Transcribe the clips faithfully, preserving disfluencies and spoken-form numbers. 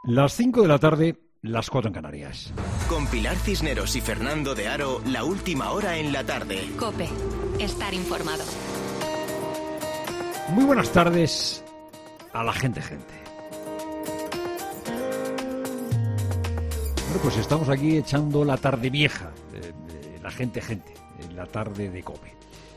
Las cinco de la tarde, las cuatro en Canarias. Con Pilar Cisneros y Fernando de Aro, la última hora en la tarde. COPE. Estar informado. Muy buenas tardes a la gente, gente. Bueno, pues estamos aquí echando la tarde vieja, de, de la gente, gente, en la tarde de COPE.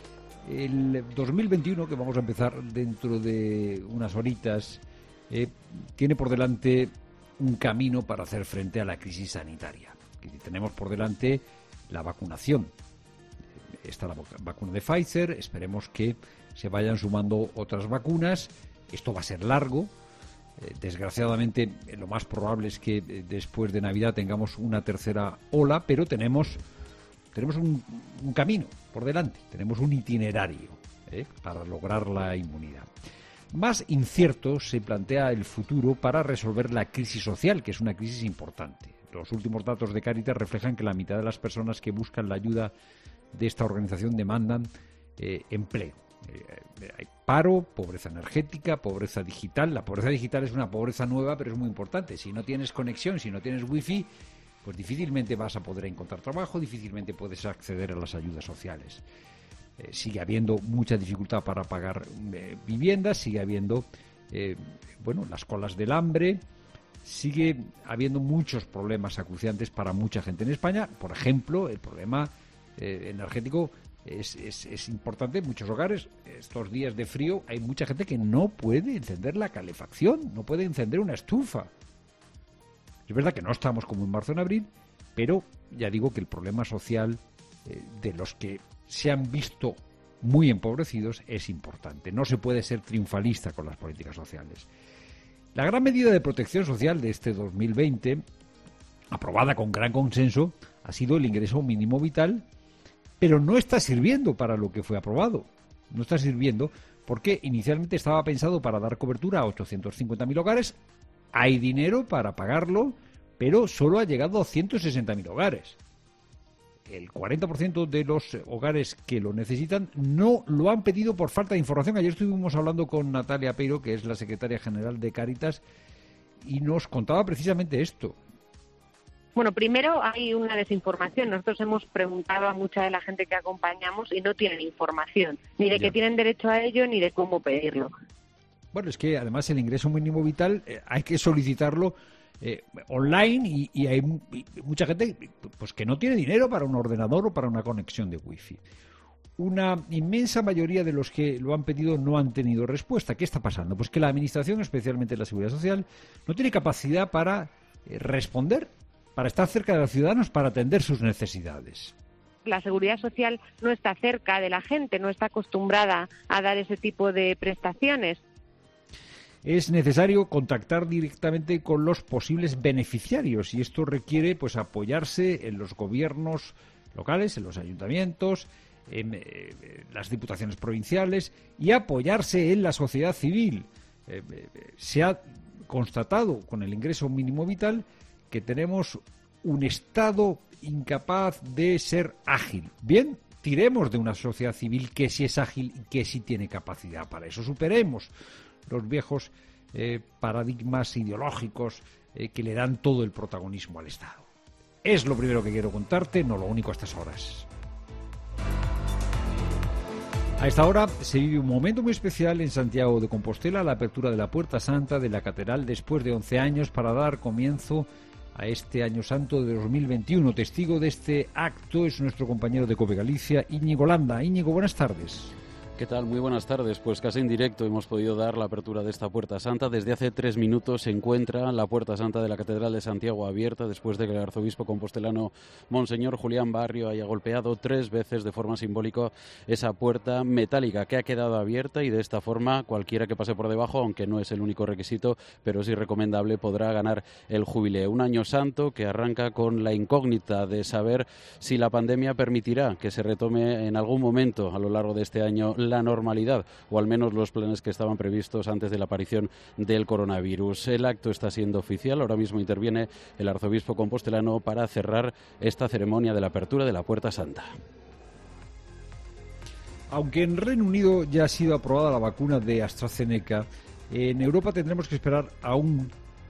El dos mil veintiuno, que vamos a empezar dentro de unas horitas, eh, tiene por delante un camino para hacer frente a la crisis sanitaria. Tenemos por delante la vacunación. Está la vacuna de Pfizer, esperemos que se vayan sumando otras vacunas. Esto va a ser largo. Eh, desgraciadamente, eh, lo más probable es que eh, después de Navidad tengamos una tercera ola, pero tenemos, tenemos un, un camino por delante, tenemos un itinerario eh, para lograr la inmunidad. Más incierto se plantea el futuro para resolver la crisis social, que es una crisis importante. Los últimos datos de Cáritas reflejan que la mitad de las personas que buscan la ayuda de esta organización demandan eh, empleo. Eh, hay paro, pobreza energética, pobreza digital. La pobreza digital es una pobreza nueva, pero es muy importante. Si no tienes conexión, si no tienes wifi, pues difícilmente vas a poder encontrar trabajo, difícilmente puedes acceder a las ayudas sociales. Eh, sigue habiendo mucha dificultad para pagar eh, viviendas, sigue habiendo eh, bueno, las colas del hambre, sigue habiendo muchos problemas acuciantes para mucha gente en España. Por ejemplo, el problema eh, energético es, es, es importante en muchos hogares. Estos días de frío hay mucha gente que no puede encender la calefacción, no puede encender una estufa. Es verdad que no estamos como en marzo o en abril, pero ya digo que el problema social eh, de los que se han visto muy empobrecidos es importante. No se puede ser triunfalista con las políticas sociales. La gran medida de protección social de este dos mil veinte, aprobada con gran consenso, ha sido el ingreso mínimo vital, pero no está sirviendo para lo que fue aprobado. No está sirviendo porque inicialmente estaba pensado para dar cobertura a ochocientos cincuenta mil hogares. Hay dinero para pagarlo, pero solo ha llegado a ciento sesenta mil hogares. El cuarenta por ciento de los hogares que lo necesitan no lo han pedido por falta de información. Ayer estuvimos hablando con Natalia Peiro, que es la secretaria general de Cáritas, y nos contaba precisamente esto. Bueno, primero hay una desinformación. Nosotros hemos preguntado a mucha de la gente que acompañamos y no tienen información, ni de ya. que tienen derecho a ello, ni de cómo pedirlo. Bueno, es que además el ingreso mínimo vital eh, hay que solicitarlo Eh, online y, y hay y mucha gente pues que no tiene dinero para un ordenador o para una conexión de wifi. Una inmensa mayoría de los que lo han pedido no han tenido respuesta. ¿Qué está pasando? Pues que la Administración, especialmente la Seguridad Social, no tiene capacidad para eh, responder, para estar cerca de los ciudadanos, para atender sus necesidades. La Seguridad Social no está cerca de la gente, no está acostumbrada a dar ese tipo de prestaciones. Es necesario contactar directamente con los posibles beneficiarios y esto requiere pues apoyarse en los gobiernos locales, en los ayuntamientos, en eh, las diputaciones provinciales y apoyarse en la sociedad civil. Eh, eh, se ha constatado con el ingreso mínimo vital que tenemos un Estado incapaz de ser ágil. Bien, tiremos de una sociedad civil que sí es ágil y que sí tiene capacidad para eso. Superemos los viejos eh, paradigmas ideológicos eh, que le dan todo el protagonismo al Estado. Es lo primero que quiero contarte, no lo único a estas horas. A esta hora se vive un momento muy especial en Santiago de Compostela, la apertura de la Puerta Santa de la Catedral después de once años para dar comienzo a este Año Santo de dos mil veintiuno. Testigo de este acto es nuestro compañero de COPE Galicia, Íñigo Landa. Íñigo, buenas tardes. ¿Qué tal? Muy buenas tardes. Pues casi en directo hemos podido dar la apertura de esta Puerta Santa. Desde hace tres minutos se encuentra la Puerta Santa de la Catedral de Santiago abierta después de que el arzobispo compostelano Monseñor Julián Barrio haya golpeado tres veces de forma simbólica esa puerta metálica que ha quedado abierta y de esta forma cualquiera que pase por debajo, aunque no es el único requisito, pero sí recomendable, podrá ganar el jubileo. Un año santo que arranca con la incógnita de saber si la pandemia permitirá que se retome en algún momento a lo largo de este año la normalidad, o al menos los planes que estaban previstos antes de la aparición del coronavirus. El acto está siendo oficial, ahora mismo interviene el arzobispo compostelano para cerrar esta ceremonia de la apertura de la Puerta Santa. Aunque en Reino Unido ya ha sido aprobada la vacuna de AstraZeneca, en Europa tendremos que esperar aún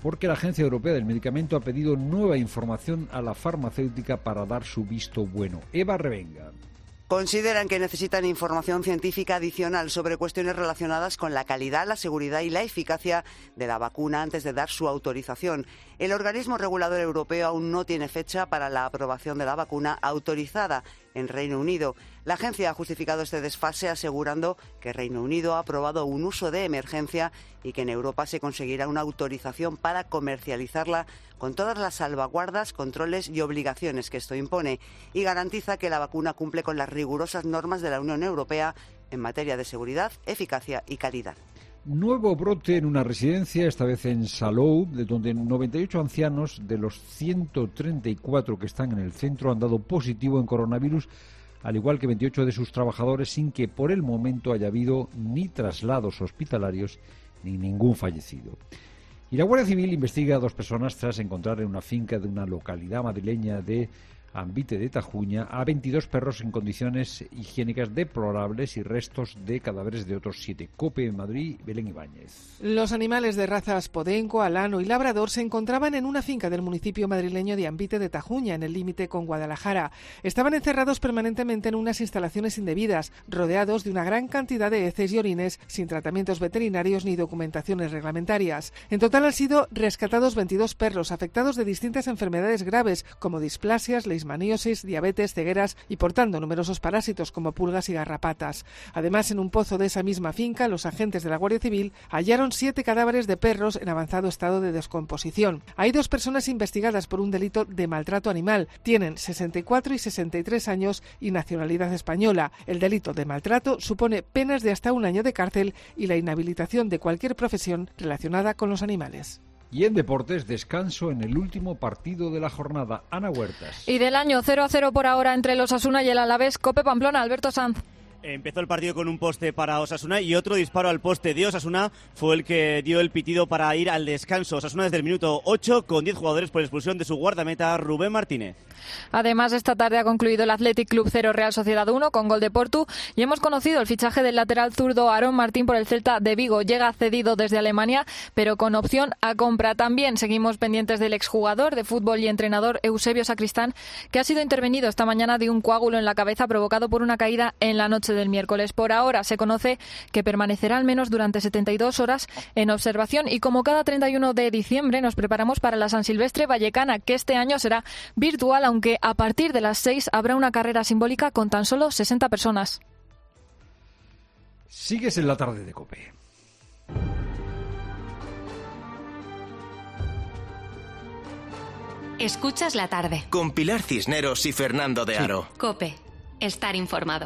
porque la Agencia Europea del Medicamento ha pedido nueva información a la farmacéutica para dar su visto bueno. Eva Revenga. Consideran que necesitan información científica adicional sobre cuestiones relacionadas con la calidad, la seguridad y la eficacia de la vacuna antes de dar su autorización. El organismo regulador europeo aún no tiene fecha para la aprobación de la vacuna autorizada en Reino Unido. La agencia ha justificado este desfase asegurando que Reino Unido ha aprobado un uso de emergencia y que en Europa se conseguirá una autorización para comercializarla con todas las salvaguardas, controles y obligaciones que esto impone, y garantiza que la vacuna cumple con las rigurosas normas de la Unión Europea en materia de seguridad, eficacia y calidad. Nuevo brote en una residencia, esta vez en Salou, de donde noventa y ocho ancianos de los ciento treinta y cuatro que están en el centro han dado positivo en coronavirus, al igual que veintiocho de sus trabajadores, sin que por el momento haya habido ni traslados hospitalarios ni ningún fallecido. Y la Guardia Civil investiga a dos personas tras encontrar en una finca de una localidad madrileña de Ambite de Tajuña a veintidós perros en condiciones higiénicas deplorables y restos de cadáveres de otros siete. COPE en Madrid, Belén Ibáñez. Los animales de razas Podenco, Alano y Labrador se encontraban en una finca del municipio madrileño de Ambite de Tajuña, en el límite con Guadalajara. Estaban encerrados permanentemente en unas instalaciones indebidas, rodeados de una gran cantidad de heces y orines, sin tratamientos veterinarios ni documentaciones reglamentarias. En total han sido rescatados veintidós perros afectados de distintas enfermedades graves, como displasias, leishmaniosis, diabetes, cegueras y portando numerosos parásitos como pulgas y garrapatas. Además, en un pozo de esa misma finca, los agentes de la Guardia Civil hallaron siete cadáveres de perros en avanzado estado de descomposición. Hay dos personas investigadas por un delito de maltrato animal. Tienen sesenta y cuatro y sesenta y tres años y nacionalidad española. El delito de maltrato supone penas de hasta un año de cárcel y la inhabilitación de cualquier profesión relacionada con los animales. Y en deportes, descanso en el último partido de la jornada. Ana Huertas. Y del año cero a cero por ahora entre el Osasuna y el Alavés. COPE Pamplona, Alberto Sanz. Empezó el partido con un poste para Osasuna y otro disparo al poste de Osasuna fue el que dio el pitido para ir al descanso. Osasuna desde el minuto ocho con diez jugadores por expulsión de su guardameta Rubén Martínez. Además, esta tarde ha concluido el Athletic Club cero Real Sociedad uno con gol de Portu y hemos conocido el fichaje del lateral zurdo Aarón Martín por el Celta de Vigo. Llega cedido desde Alemania, pero con opción a compra. También seguimos pendientes del exjugador de fútbol y entrenador Eusebio Sacristán, que ha sido intervenido esta mañana de un coágulo en la cabeza provocado por una caída en la noche del miércoles. Por ahora se conoce que permanecerá al menos durante setenta y dos horas en observación y como cada treinta y uno de diciembre nos preparamos para la San Silvestre Vallecana, que este año será virtual, aunque a partir de las seis habrá una carrera simbólica con tan solo sesenta personas. Sigues en la tarde de COPE. Escuchas la tarde. Con Pilar Cisneros y Fernando de Aro. Sí. COPE. Estar informado.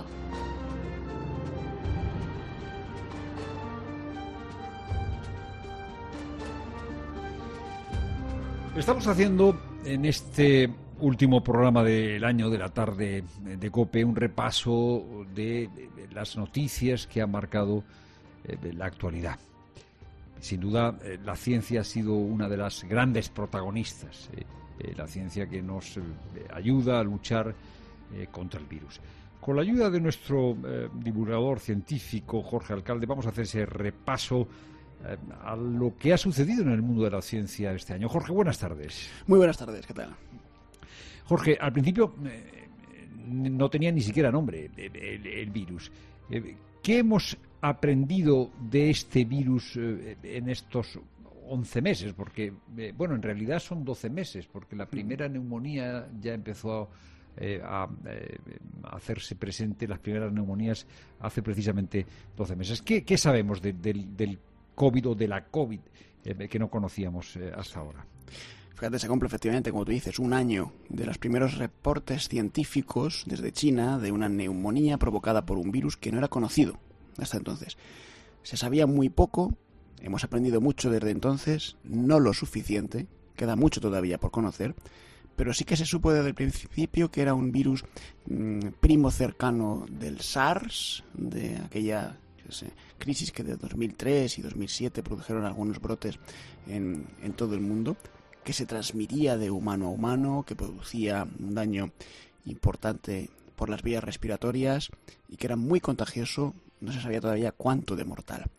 Estamos haciendo en este último programa del año de la tarde de COPE un repaso de las noticias que han marcado la actualidad. Sin duda, la ciencia ha sido una de las grandes protagonistas, la ciencia que nos ayuda a luchar contra el virus. Con la ayuda de nuestro divulgador científico, Jorge Alcalde, vamos a hacer ese repaso a lo que ha sucedido en el mundo de la ciencia este año. Jorge, buenas tardes. Muy buenas tardes, ¿qué tal? Jorge, al principio eh, no tenía ni siquiera nombre el, el, el virus. Eh, ¿Qué hemos aprendido de este virus eh, en estos once meses? Porque, eh, bueno, en realidad son doce meses, porque la primera neumonía ya empezó eh, a eh, hacerse presente, las primeras neumonías hace precisamente doce meses. ¿Qué, qué sabemos de, del, del COVID o de la COVID eh, que no conocíamos eh, hasta ahora? Fíjate, se cumple efectivamente, como tú dices, un año de los primeros reportes científicos desde China de una neumonía provocada por un virus que no era conocido hasta entonces. Se sabía muy poco, hemos aprendido mucho desde entonces, no lo suficiente, queda mucho todavía por conocer, pero sí que se supo desde el principio que era un virus mmm, primo cercano del SARS, de aquella crisis que de dos mil tres y dos mil siete produjeron algunos brotes en, en todo el mundo, que se transmitía de humano a humano, que producía un daño importante por las vías respiratorias y que era muy contagioso, no se sabía todavía cuánto de mortal.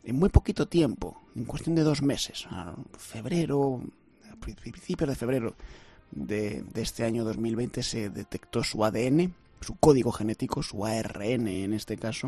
en muy poquito tiempo, en cuestión de dos meses, a febrero, a principios de febrero de, de este año dos mil veinte, se detectó su A D N, su código genético, su A R N en este caso,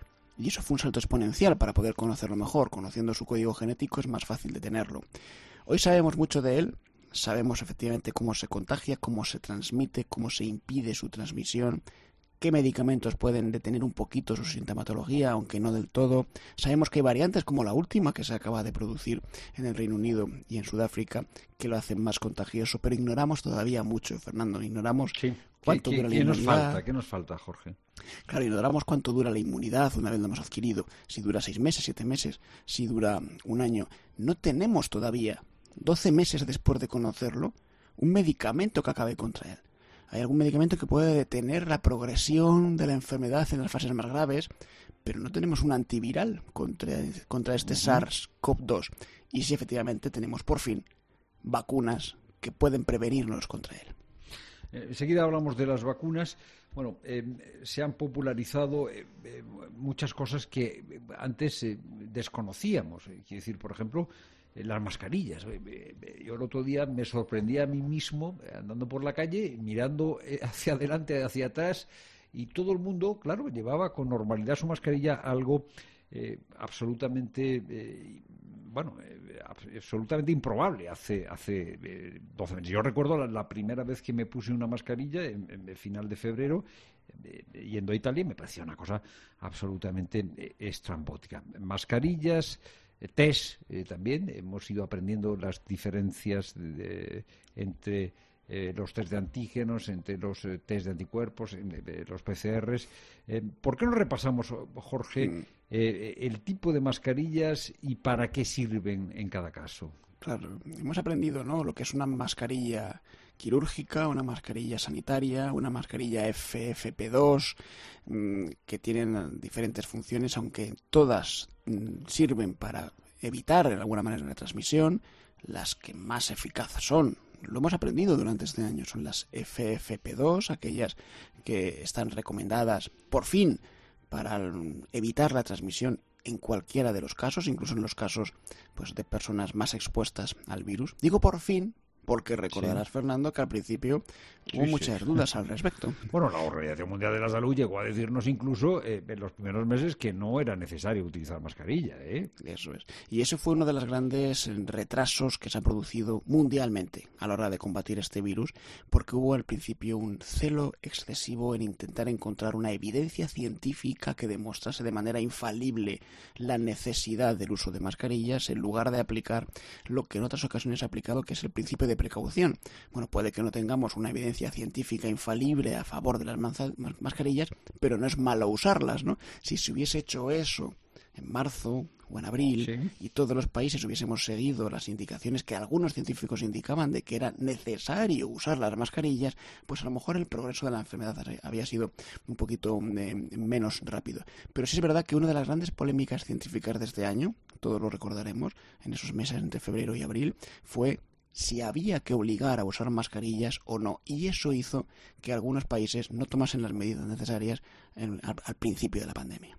y eso fue un salto exponencial para poder conocerlo mejor. Conociendo su código genético es más fácil detenerlo. Hoy sabemos mucho de él, sabemos efectivamente cómo se contagia, cómo se transmite, cómo se impide su transmisión, qué medicamentos pueden detener un poquito su sintomatología, aunque no del todo. Sabemos que hay variantes como la última que se acaba de producir en el Reino Unido y en Sudáfrica que lo hacen más contagioso, pero ignoramos todavía mucho, Fernando, ignoramos sí. cuánto ¿Qué, dura qué, la ¿qué inmunidad. nos falta? ¿Qué nos falta, Jorge? Claro, ignoramos cuánto dura la inmunidad una vez lo hemos adquirido, si dura seis meses, siete meses, si dura un año. No tenemos todavía, doce meses después de conocerlo, un medicamento que acabe contra él. Hay algún medicamento que puede detener la progresión de la enfermedad en las fases más graves, pero no tenemos un antiviral contra, contra este uh-huh. SARS CoV dos. Y sí, efectivamente, tenemos por fin vacunas que pueden prevenirnos contra él. Eh, enseguida hablamos de las vacunas. Bueno, eh, se han popularizado eh, eh, muchas cosas que antes eh, desconocíamos. Eh, quiero decir, por ejemplo, las mascarillas. Yo el otro día me sorprendí a mí mismo andando por la calle, mirando hacia adelante, hacia atrás, y todo el mundo, claro, llevaba con normalidad su mascarilla, algo eh, absolutamente, eh, bueno, eh, absolutamente improbable hace hace eh, doce meses. Yo recuerdo la, la primera vez que me puse una mascarilla, en, en final de febrero, eh, yendo a Italia, me parecía una cosa absolutamente eh, estrambótica. Mascarillas, test, eh, también hemos ido aprendiendo las diferencias de, de, entre eh, los test de antígenos, entre los eh, test de anticuerpos, eh, los P C Rs. Eh, ¿Por qué no repasamos, Jorge, eh, el tipo de mascarillas y para qué sirven en cada caso? Claro, hemos aprendido, ¿no?, lo que es una mascarilla quirúrgica, una mascarilla sanitaria, una mascarilla F F P dos, mmm, que tienen diferentes funciones, aunque todas mmm, sirven para evitar de alguna manera la transmisión. Las que más eficaces son, lo hemos aprendido durante este año, son las F F P dos, aquellas que están recomendadas por fin para evitar la transmisión en cualquiera de los casos, incluso en los casos pues de personas más expuestas al virus. Digo por fin, porque recordarás, sí, Fernando, que al principio sí, hubo muchas sí. dudas al respecto. Bueno, la Organización Mundial de la Salud llegó a decirnos incluso eh, en los primeros meses que no era necesario utilizar mascarilla, ¿eh? Eso es. Y ese fue uno de los grandes retrasos que se han producido mundialmente a la hora de combatir este virus, porque hubo al principio un celo excesivo en intentar encontrar una evidencia científica que demostrase de manera infalible la necesidad del uso de mascarillas, en lugar de aplicar lo que en otras ocasiones se ha aplicado, que es el principio de de precaución. Bueno, puede que no tengamos una evidencia científica infalible a favor de las mascarillas, pero no es malo usarlas, ¿no? Si se hubiese hecho eso en marzo o en abril, sí, y todos los países hubiésemos seguido las indicaciones que algunos científicos indicaban de que era necesario usar las mascarillas, pues a lo mejor el progreso de la enfermedad había sido un poquito eh, menos rápido. Pero sí es verdad que una de las grandes polémicas científicas de este año, todos lo recordaremos, en esos meses entre febrero y abril, fue si había que obligar a usar mascarillas o no, y eso hizo que algunos países no tomasen las medidas necesarias en, al, al principio de la pandemia.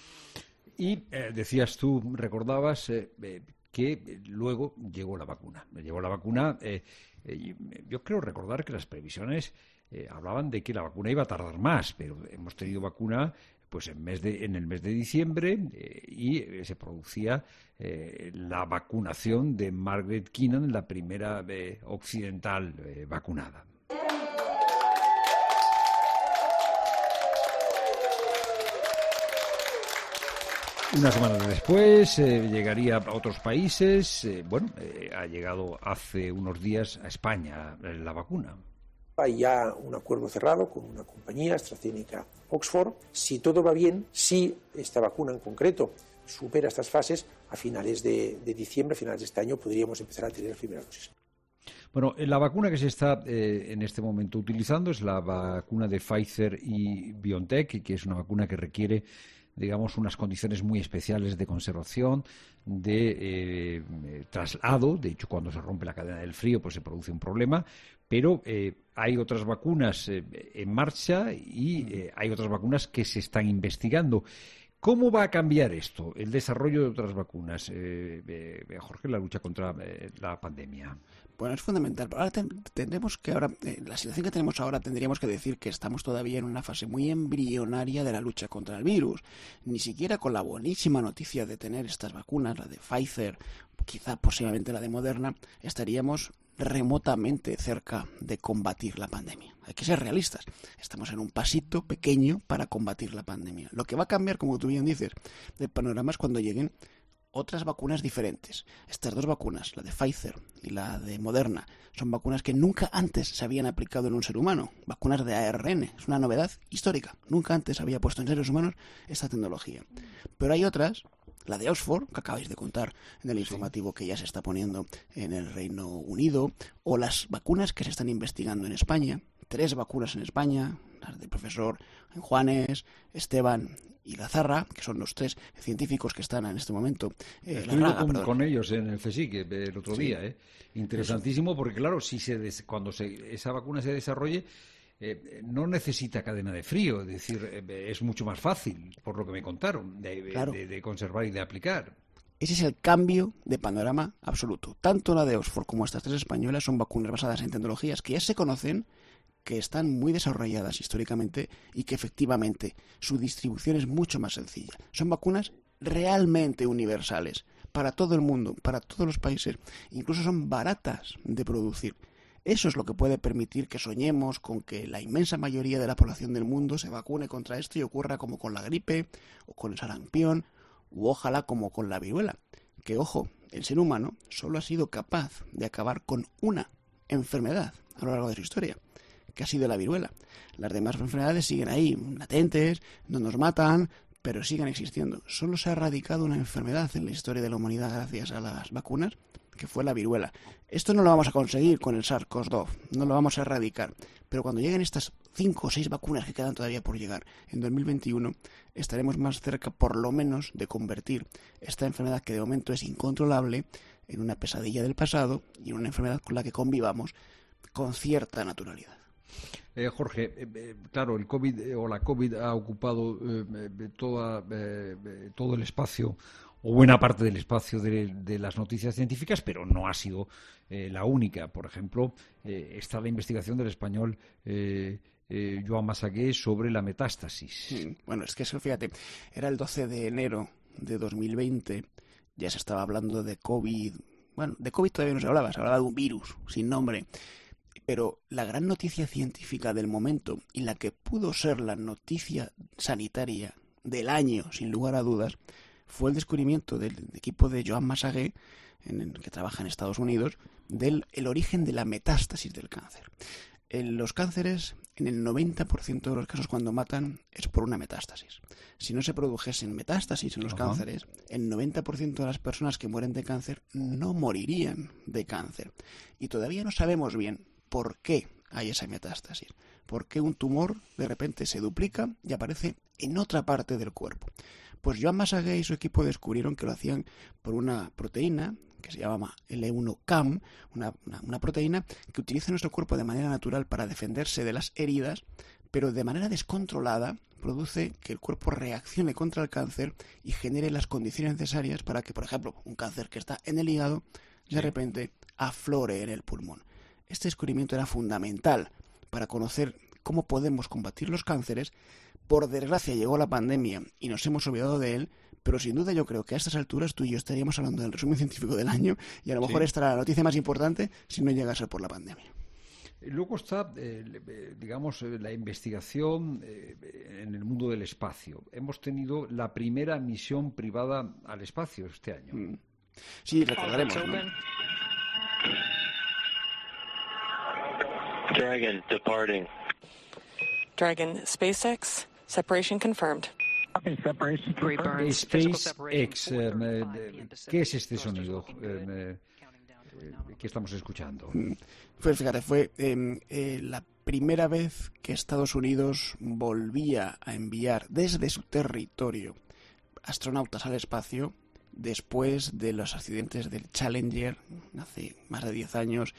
Y eh, decías tú, recordabas eh, eh, que luego llegó la vacuna. Llegó la vacuna, eh, eh, yo creo recordar que las previsiones eh, hablaban de que la vacuna iba a tardar más, pero hemos tenido vacuna pues en, mes de, en el mes de diciembre eh, y eh, se producía eh, la vacunación de Margaret Keenan, la primera eh, occidental eh, vacunada. Una semana después eh, llegaría a otros países. Eh, bueno, eh, ha llegado hace unos días a España eh, la vacuna. Hay ya un acuerdo cerrado con una compañía, AstraZeneca Oxford. Si todo va bien, si esta vacuna en concreto supera estas fases, a finales de, de diciembre, a finales de este año, podríamos empezar a tener las primeras dosis. Bueno, la vacuna que se está eh, en este momento utilizando es la vacuna de Pfizer y BioNTech, que es una vacuna que requiere, digamos, unas condiciones muy especiales de conservación, de eh, traslado. De hecho, cuando se rompe la cadena del frío, pues se produce un problema. Pero eh, hay otras vacunas eh, en marcha y eh, hay otras vacunas que se están investigando. ¿Cómo va a cambiar esto, el desarrollo de otras vacunas, eh, eh, Jorge, la lucha contra eh, la pandemia? Bueno, es fundamental. Ahora ten, tendremos que ahora, eh, la situación que tenemos ahora tendríamos que decir que estamos todavía en una fase muy embrionaria de la lucha contra el virus. Ni siquiera con la buenísima noticia de tener estas vacunas, la de Pfizer, quizá posiblemente la de Moderna, estaríamos remotamente cerca de combatir la pandemia. Hay que ser realistas. Estamos en un pasito pequeño para combatir la pandemia. Lo que va a cambiar, como tú bien dices, de panorama es cuando lleguen otras vacunas diferentes. Estas dos vacunas, la de Pfizer y la de Moderna, son vacunas que nunca antes se habían aplicado en un ser humano. Vacunas de A R N. Es una novedad histórica. Nunca antes había puesto en seres humanos esta tecnología. Pero hay otras, la de Oxford, que acabáis de contar en el informativo que ya se está poniendo en el Reino Unido, o las vacunas que se están investigando en España. Tres vacunas en España, las del profesor Juanes, Esteban y Lazarra, que son los tres científicos que están en este momento. Eh, Estuve Larraga, con, con ellos en el CSIC el otro sí. día. Eh. Interesantísimo, porque claro, si se des, cuando se, esa vacuna se desarrolle, eh, no necesita cadena de frío, es decir, eh, es mucho más fácil, por lo que me contaron, de, claro. de, de conservar y de aplicar. Ese es el cambio de panorama absoluto. Tanto la de Oxford como estas tres españolas son vacunas basadas en tecnologías que ya se conocen, que están muy desarrolladas históricamente y que efectivamente su distribución es mucho más sencilla. Son vacunas realmente universales para todo el mundo, para todos los países. Incluso son baratas de producir. Eso es lo que puede permitir que soñemos con que la inmensa mayoría de la población del mundo se vacune contra esto y ocurra como con la gripe o con el sarampión u ojalá como con la viruela. Que, ojo, el ser humano solo ha sido capaz de acabar con una enfermedad a lo largo de su historia, que ha sido la viruela. Las demás enfermedades siguen ahí, latentes, no nos matan, pero siguen existiendo. Solo se ha erradicado una enfermedad en la historia de la humanidad gracias a las vacunas, que fue la viruela. Esto no lo vamos a conseguir con el SARS-CoV dos, no lo vamos a erradicar. Pero cuando lleguen estas cinco o seis vacunas que quedan todavía por llegar en dos mil veintiuno, estaremos más cerca, por lo menos, de convertir esta enfermedad, que de momento es incontrolable, en una pesadilla del pasado y en una enfermedad con la que convivamos con cierta naturalidad. Eh, Jorge, eh, claro, el COVID eh, o la COVID ha ocupado eh, toda, eh, todo el espacio o buena parte del espacio de, de las noticias científicas, pero no ha sido eh, la única. Por ejemplo, eh, está la investigación del español eh, eh, Joan Massagué sobre la metástasis. Bueno, es que eso, fíjate, era el doce de enero de dos mil veinte, ya se estaba hablando de COVID. Bueno, de COVID todavía no se hablaba, se hablaba de un virus sin nombre. Pero la gran noticia científica del momento, y la que pudo ser la noticia sanitaria del año, sin lugar a dudas, fue el descubrimiento del equipo de Joan Massagué, en el que trabaja en Estados Unidos, del el origen de la metástasis del cáncer. En los cánceres, en el noventa por ciento de los casos cuando matan, es por una metástasis. Si no se produjesen metástasis en los Ajá. cánceres, el noventa por ciento de las personas que mueren de cáncer no morirían de cáncer. Y todavía no sabemos bien por qué hay esa metástasis, por qué un tumor de repente se duplica y aparece en otra parte del cuerpo. Pues Joan Massagué y su equipo descubrieron que lo hacían por una proteína que se llama L uno C A M, una, una, una proteína que utiliza nuestro cuerpo de manera natural para defenderse de las heridas, pero de manera descontrolada produce que el cuerpo reaccione contra el cáncer y genere las condiciones necesarias para que, por ejemplo, un cáncer que está en el hígado, de sí. repente aflore en el pulmón. Este descubrimiento era fundamental para conocer cómo podemos combatir los cánceres. Por desgracia llegó la pandemia y nos hemos olvidado de él, pero sin duda yo creo que a estas alturas tú y yo estaríamos hablando del resumen científico del año y a lo mejor sí. esta era la noticia más importante si no llega a ser por la pandemia. Luego está, eh, digamos, la investigación eh, en el mundo del espacio. Hemos tenido la primera misión privada al espacio este año. Mm. Sí, recordaremos, ¿no? Dragon departing. Dragon, SpaceX, separation confirmed. SpaceX, eh, ¿qué es este sonido eh, eh, que estamos escuchando? Pues fíjate, fue eh, eh, la primera vez que Estados Unidos volvía a enviar desde su territorio astronautas al espacio después de los accidentes del Challenger hace más de diez años,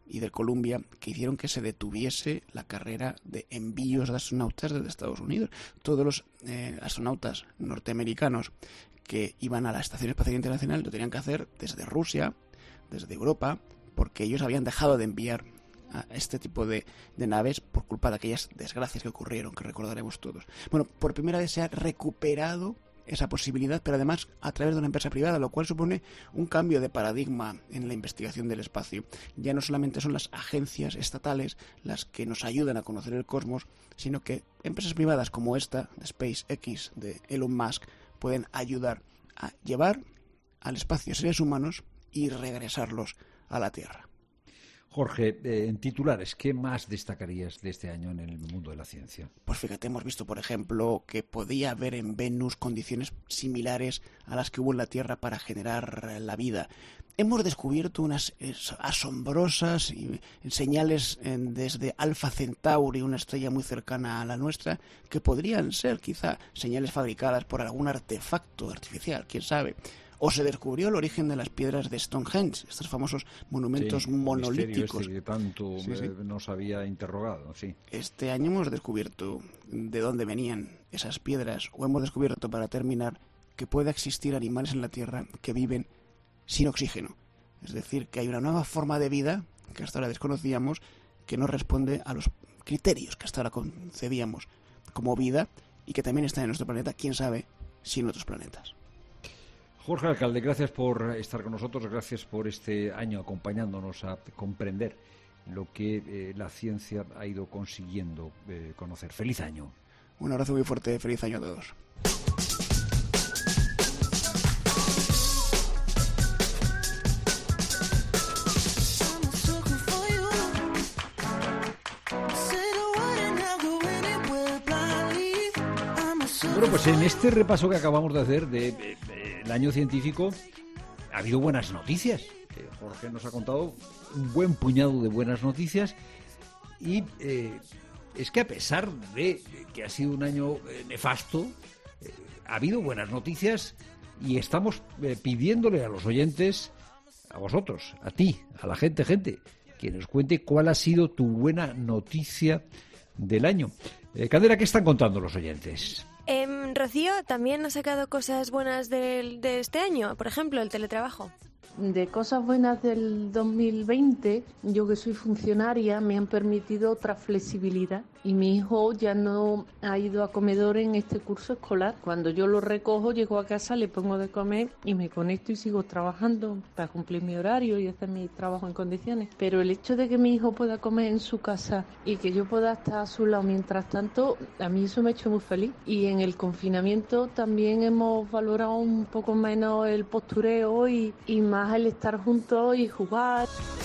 y del Columbia, que hicieron que se detuviese la carrera de envíos de astronautas desde Estados Unidos. Todos los eh, astronautas norteamericanos que iban a la Estación Espacial Internacional lo tenían que hacer desde Rusia, desde Europa, porque ellos habían dejado de enviar a este tipo de, de naves por culpa de aquellas desgracias que ocurrieron, que recordaremos todos. Bueno, por primera vez se ha recuperado esa posibilidad, pero además a través de una empresa privada, lo cual supone un cambio de paradigma en la investigación del espacio. Ya no solamente son las agencias estatales las que nos ayudan a conocer el cosmos, sino que empresas privadas como esta, de SpaceX, de Elon Musk, pueden ayudar a llevar al espacio seres humanos y regresarlos a la Tierra. Jorge, eh, en titulares, ¿qué más destacarías de este año en el mundo de la ciencia? Pues fíjate, hemos visto, por ejemplo, que podía haber en Venus condiciones similares a las que hubo en la Tierra para generar la vida. Hemos descubierto unas asombrosas señales desde Alpha Centauri, una estrella muy cercana a la nuestra, que podrían ser quizá señales fabricadas por algún artefacto artificial, quién sabe. O se descubrió el origen de las piedras de Stonehenge, estos famosos monumentos sí, monolíticos. Este que tanto sí, sí. nos había interrogado, sí. Este año hemos descubierto de dónde venían esas piedras, o hemos descubierto, para terminar, que puede existir animales en la Tierra que viven sin oxígeno. Es decir, que hay una nueva forma de vida que hasta ahora desconocíamos, que no responde a los criterios que hasta ahora concebíamos como vida y que también está en nuestro planeta, quién sabe, si en otros planetas. Jorge Alcalde, gracias por estar con nosotros, gracias por este año acompañándonos a comprender lo que eh, la ciencia ha ido consiguiendo eh, conocer. ¡Feliz año! Un abrazo muy fuerte, feliz año a todos. Bueno, pues en este repaso que acabamos de hacer de, de, de el año científico ha habido buenas noticias. Eh, Jorge nos ha contado un buen puñado de buenas noticias y eh, es que a pesar de que ha sido un año eh, nefasto, eh, ha habido buenas noticias y estamos eh, pidiéndole a los oyentes, a vosotros, a ti, a la gente, gente, que nos cuente cuál ha sido tu buena noticia del año. Eh, Candela, ¿qué están contando los oyentes? Eh, Rocío también ha sacado cosas buenas de, de este año, por ejemplo, el teletrabajo. De cosas buenas del dos mil veinte, yo que soy funcionaria, me han permitido otra flexibilidad y mi hijo ya no ha ido a comedor en este curso escolar. Cuando yo lo recojo, llego a casa, le pongo de comer y me conecto y sigo trabajando para cumplir mi horario y hacer mi trabajo en condiciones. Pero el hecho de que mi hijo pueda comer en su casa y que yo pueda estar a su lado mientras tanto, a mí eso me ha hecho muy feliz. Y en el confinamiento también hemos valorado un poco menos el postureo y, y más el estar juntos y jugar.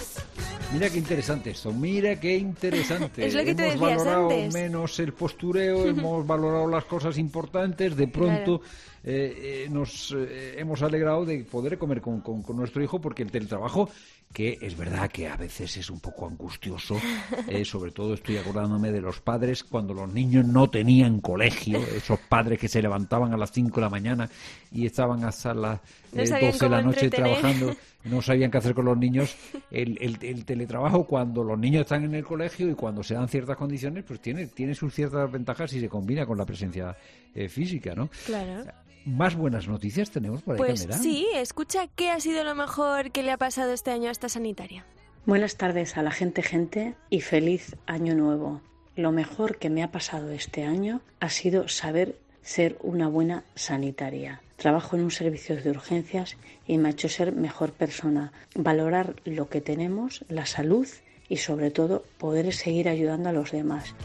Mira qué interesante esto, mira qué interesante. Es lo que hemos te decías valorado antes. menos el postureo, hemos valorado las cosas importantes, de pronto claro. eh, eh, nos eh, hemos alegrado de poder comer con, con, con nuestro hijo, porque el teletrabajo, que es verdad que a veces es un poco angustioso, eh, sobre todo estoy acordándome de los padres cuando los niños no tenían colegio, esos padres que se levantaban a las cinco de la mañana y estaban hasta las eh, no doce de la noche entretener. trabajando, no sabían qué hacer con los niños. El, el, el teletrabajo, cuando los niños están en el colegio y cuando se dan ciertas condiciones, pues tiene, tiene sus ciertas ventajas y se combina con la presencia eh, física, ¿no? Claro. ¿Más buenas noticias tenemos por ahí, Pues Candela? sí, escucha, ¿qué ha sido lo mejor que le ha pasado este año a esta sanitaria? Buenas tardes a la gente, gente, y feliz año nuevo. Lo mejor que me ha pasado este año ha sido saber ser una buena sanitaria. Trabajo en un servicio de urgencias y me ha hecho ser mejor persona, valorar lo que tenemos, la salud y sobre todo poder seguir ayudando a los demás.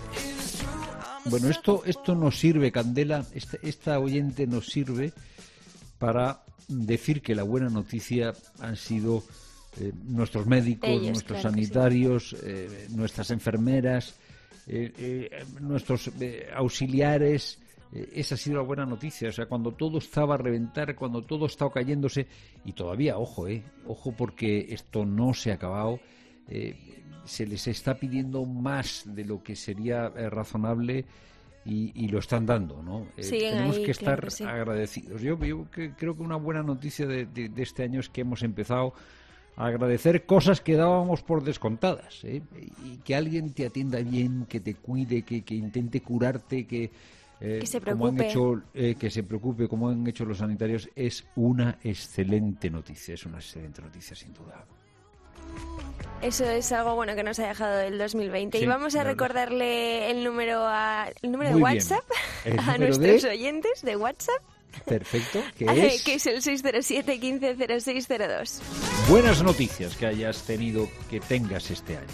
Bueno, esto, esto nos sirve, Candela, esta, esta oyente nos sirve para decir que la buena noticia han sido eh, nuestros médicos, Ellos, nuestros claro sanitarios, sí. eh, nuestras enfermeras, eh, eh, nuestros eh, auxiliares. Eh, esa ha sido la buena noticia. O sea, cuando todo estaba a reventar, cuando todo estaba cayéndose, y todavía, ojo, eh, ojo, porque esto no se ha acabado. Eh, se les está pidiendo más de lo que sería eh, razonable y, y lo están dando, ¿no? Eh, tenemos ahí, que estar claro que sí. agradecidos. Yo, yo que, creo que una buena noticia de, de, de este año es que hemos empezado agradecer cosas que dábamos por descontadas, ¿eh? Y que alguien te atienda bien, que te cuide, que, que intente curarte, que, eh, que se como han preocupe. hecho, eh, que se preocupe, como han hecho los sanitarios, es una excelente noticia, es una excelente noticia sin duda. Eso es algo bueno que nos ha dejado el dos mil veinte. Sí, y vamos a la verdad. recordarle el número, a, el número de Muy bien. WhatsApp El a número nuestros de- oyentes de WhatsApp, Perfecto, que eh, es que es el seis cero siete, quince cero seis cero dos. buenas noticias que hayas tenido, que tengas este año.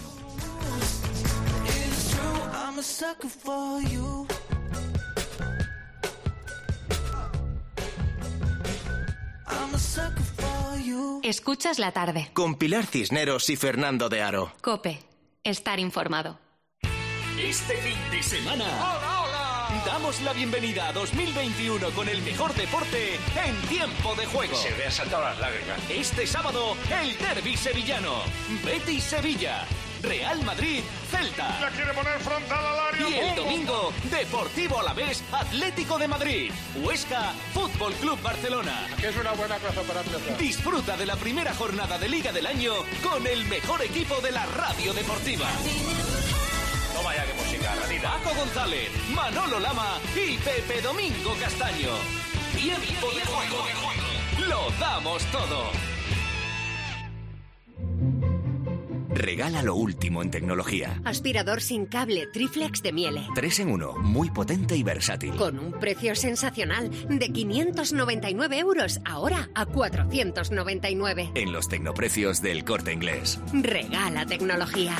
Escuchas la tarde. Con Pilar Cisneros y Fernando de Aro. Cope. Estar informado. Este fin de semana damos la bienvenida a dos mil veintiuno con el mejor deporte en tiempo de juego. Se me han saltado las lágrimas. Este sábado, el derbi sevillano. Betis Sevilla. Real Madrid Celta. La quiere poner frontal al área. Y el ¡Bum! domingo, Deportivo Alavés Atlético de Madrid. Huesca Fútbol Club Barcelona. Que es una buena plaza para atrás. Disfruta de la primera jornada de Liga del Año con el mejor equipo de la radio deportiva. Toma ya que música, ratita. Paco González, Manolo Lama y Pepe Domingo Castaño. Tiempo de juego. Lo damos todo. Regala lo último en tecnología. Aspirador sin cable Triflex de Miele. Tres en uno, muy potente y versátil. Con un precio sensacional de quinientos noventa y nueve euros, ahora a cuatrocientos noventa y nueve. En los tecnoprecios del Corte Inglés. Regala tecnología.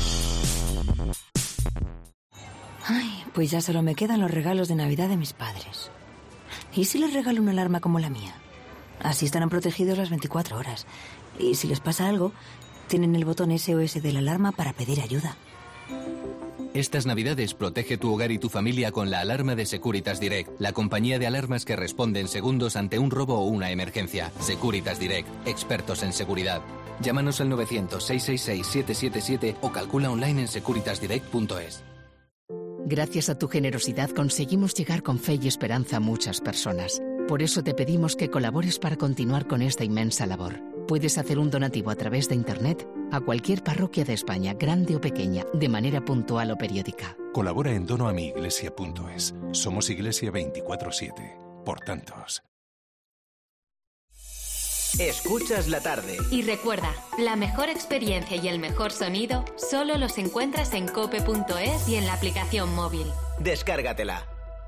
Ay, pues ya solo me quedan los regalos de Navidad de mis padres. ¿Y si les regalo una alarma como la mía? Así estarán protegidos las veinticuatro horas. Y si les pasa algo, tienen el botón S O S de la alarma para pedir ayuda. Estas Navidades protege tu hogar y tu familia con la alarma de Securitas Direct, la compañía de alarmas que responde en segundos ante un robo o una emergencia. Securitas Direct, expertos en seguridad. Llámanos al novecientos, seiscientos sesenta y seis, setecientos setenta y siete o calcula online en securitas direct punto es. Gracias a tu generosidad conseguimos llegar con fe y esperanza a muchas personas. Por eso te pedimos que colabores para continuar con esta inmensa labor. Puedes hacer un donativo a través de Internet a cualquier parroquia de España, grande o pequeña, de manera puntual o periódica. Colabora en donoamiglesia punto es. Somos Iglesia veinticuatro siete. Por tantos. Escuchas la tarde. Y recuerda, la mejor experiencia y el mejor sonido solo los encuentras en cope punto es y en la aplicación móvil. Descárgatela.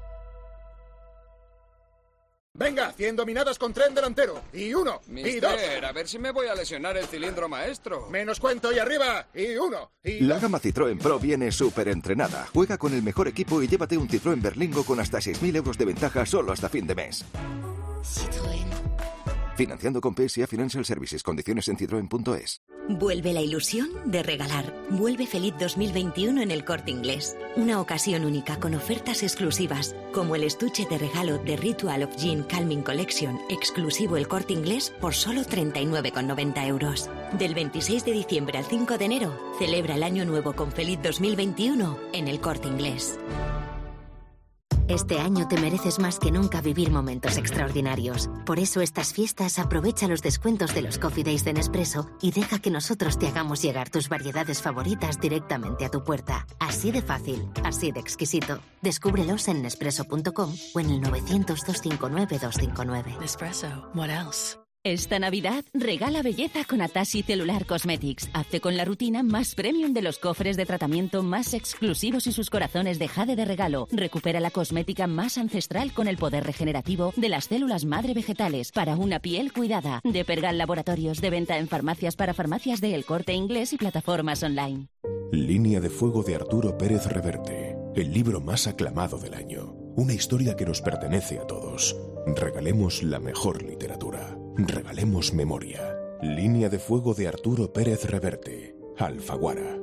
Venga, cien dominadas con tren delantero. Y uno, y dos. Mister, a ver si me voy a lesionar el cilindro maestro. Menos cuento y arriba. Y uno, y La gama Citroën Pro viene súper entrenada. Juega con el mejor equipo y llévate un Citroën Berlingo con hasta seis mil euros de ventaja solo hasta fin de mes. Citroën. Financiando con P S A Financial Services. Condiciones en citroen punto es. Vuelve la ilusión de regalar. Vuelve feliz dos mil veintiuno en el Corte Inglés. Una ocasión única con ofertas exclusivas, como el estuche de regalo de Ritual of Jean Calming Collection, exclusivo el Corte Inglés por solo treinta y nueve con noventa euros. Del veintiséis de diciembre al cinco de enero, celebra el año nuevo con feliz dos mil veintiuno en el Corte Inglés. Este año te mereces más que nunca vivir momentos extraordinarios. Por eso estas fiestas aprovecha los descuentos de los Coffee Days de Nespresso y deja que nosotros te hagamos llegar tus variedades favoritas directamente a tu puerta. Así de fácil, así de exquisito. Descúbrelos en nespresso punto com o en el novecientos, doscientos cincuenta y nueve, doscientos cincuenta y nueve. Nespresso, what else? Esta Navidad, regala belleza con Atashi Cellular Cosmetics. Hazte con la rutina más premium de los cofres de tratamiento más exclusivos y sus corazones de jade de regalo. Recupera la cosmética más ancestral con el poder regenerativo de las células madre vegetales para una piel cuidada. De Pergal Laboratorios, de venta en farmacias para farmacias de El Corte Inglés y plataformas online. Línea de fuego de Arturo Pérez Reverte. El libro más aclamado del año. Una historia que nos pertenece a todos. Regalemos la mejor literatura. Regalemos memoria. Línea de fuego de Arturo Pérez Reverte. Alfaguara.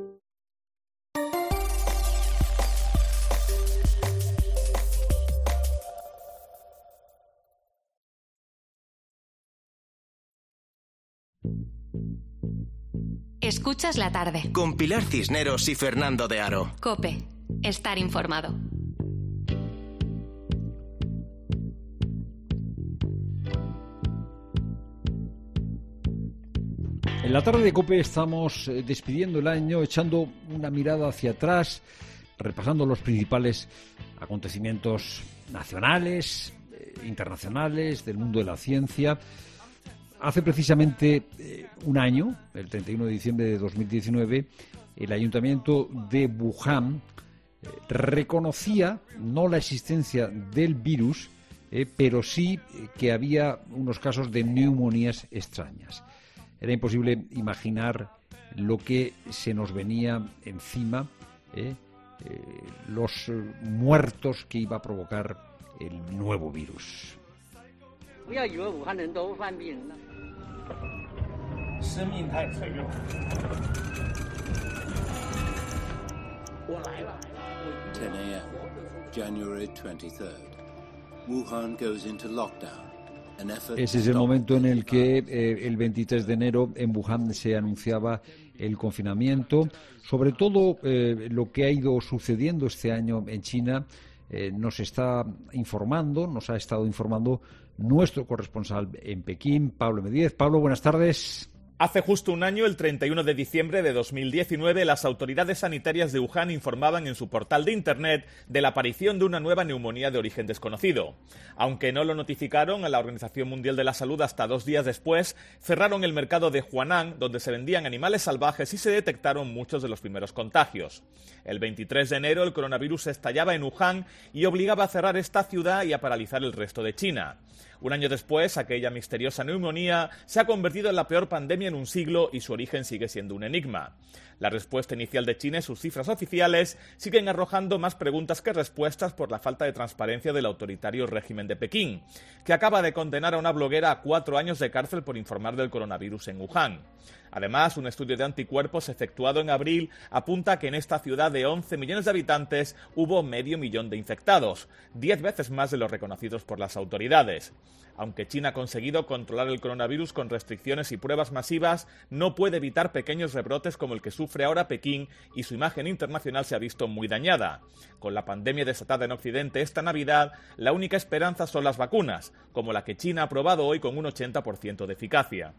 Escuchas la tarde. Con Pilar Cisneros y Fernando de Aro. Cope. Estar informado. En la tarde de COPE estamos despidiendo el año, echando una mirada hacia atrás, repasando los principales acontecimientos nacionales, eh, internacionales, del mundo de la ciencia. Hace precisamente eh, un año, el treinta y uno de diciembre de dos mil diecinueve, el Ayuntamiento de Wuhan eh, reconocía no la existencia del virus, eh, pero sí que había unos casos de neumonías extrañas. Era imposible imaginar lo que se nos venía encima, eh, eh, los muertos que iba a provocar el nuevo virus. ten a m, January twenty-third. Wuhan goes into lockdown. Ese es el momento en el que eh, el veintitrés de enero en Wuhan se anunciaba el confinamiento. Sobre todo eh, lo que ha ido sucediendo este año en China eh, nos está informando, nos ha estado informando nuestro corresponsal en Pekín, Pablo Medíez. Pablo, buenas tardes. Hace justo un año, el treinta y uno de diciembre de dos mil diecinueve, las autoridades sanitarias de Wuhan informaban en su portal de Internet de la aparición de una nueva neumonía de origen desconocido. Aunque no lo notificaron a la Organización Mundial de la Salud hasta dos días después, cerraron el mercado de Huanan, donde se vendían animales salvajes, y se detectaron muchos de los primeros contagios. El veintitrés de enero, el coronavirus estallaba en Wuhan y obligaba a cerrar esta ciudad y a paralizar el resto de China. Un año después, aquella misteriosa neumonía se ha convertido en la peor pandemia en un siglo y su origen sigue siendo un enigma. La respuesta inicial de China y sus cifras oficiales siguen arrojando más preguntas que respuestas por la falta de transparencia del autoritario régimen de Pekín, que acaba de condenar a una bloguera a cuatro años de cárcel por informar del coronavirus en Wuhan. Además, un estudio de anticuerpos efectuado en abril apunta que en esta ciudad de once millones de habitantes hubo medio millón de infectados, diez veces más de los reconocidos por las autoridades. Aunque China ha conseguido controlar el coronavirus con restricciones y pruebas masivas, no puede evitar pequeños rebrotes como el que sufre ahora Pekín, y su imagen internacional se ha visto muy dañada. Con la pandemia desatada en Occidente esta Navidad, la única esperanza son las vacunas, como la que China ha probado hoy con un ochenta por ciento de eficacia.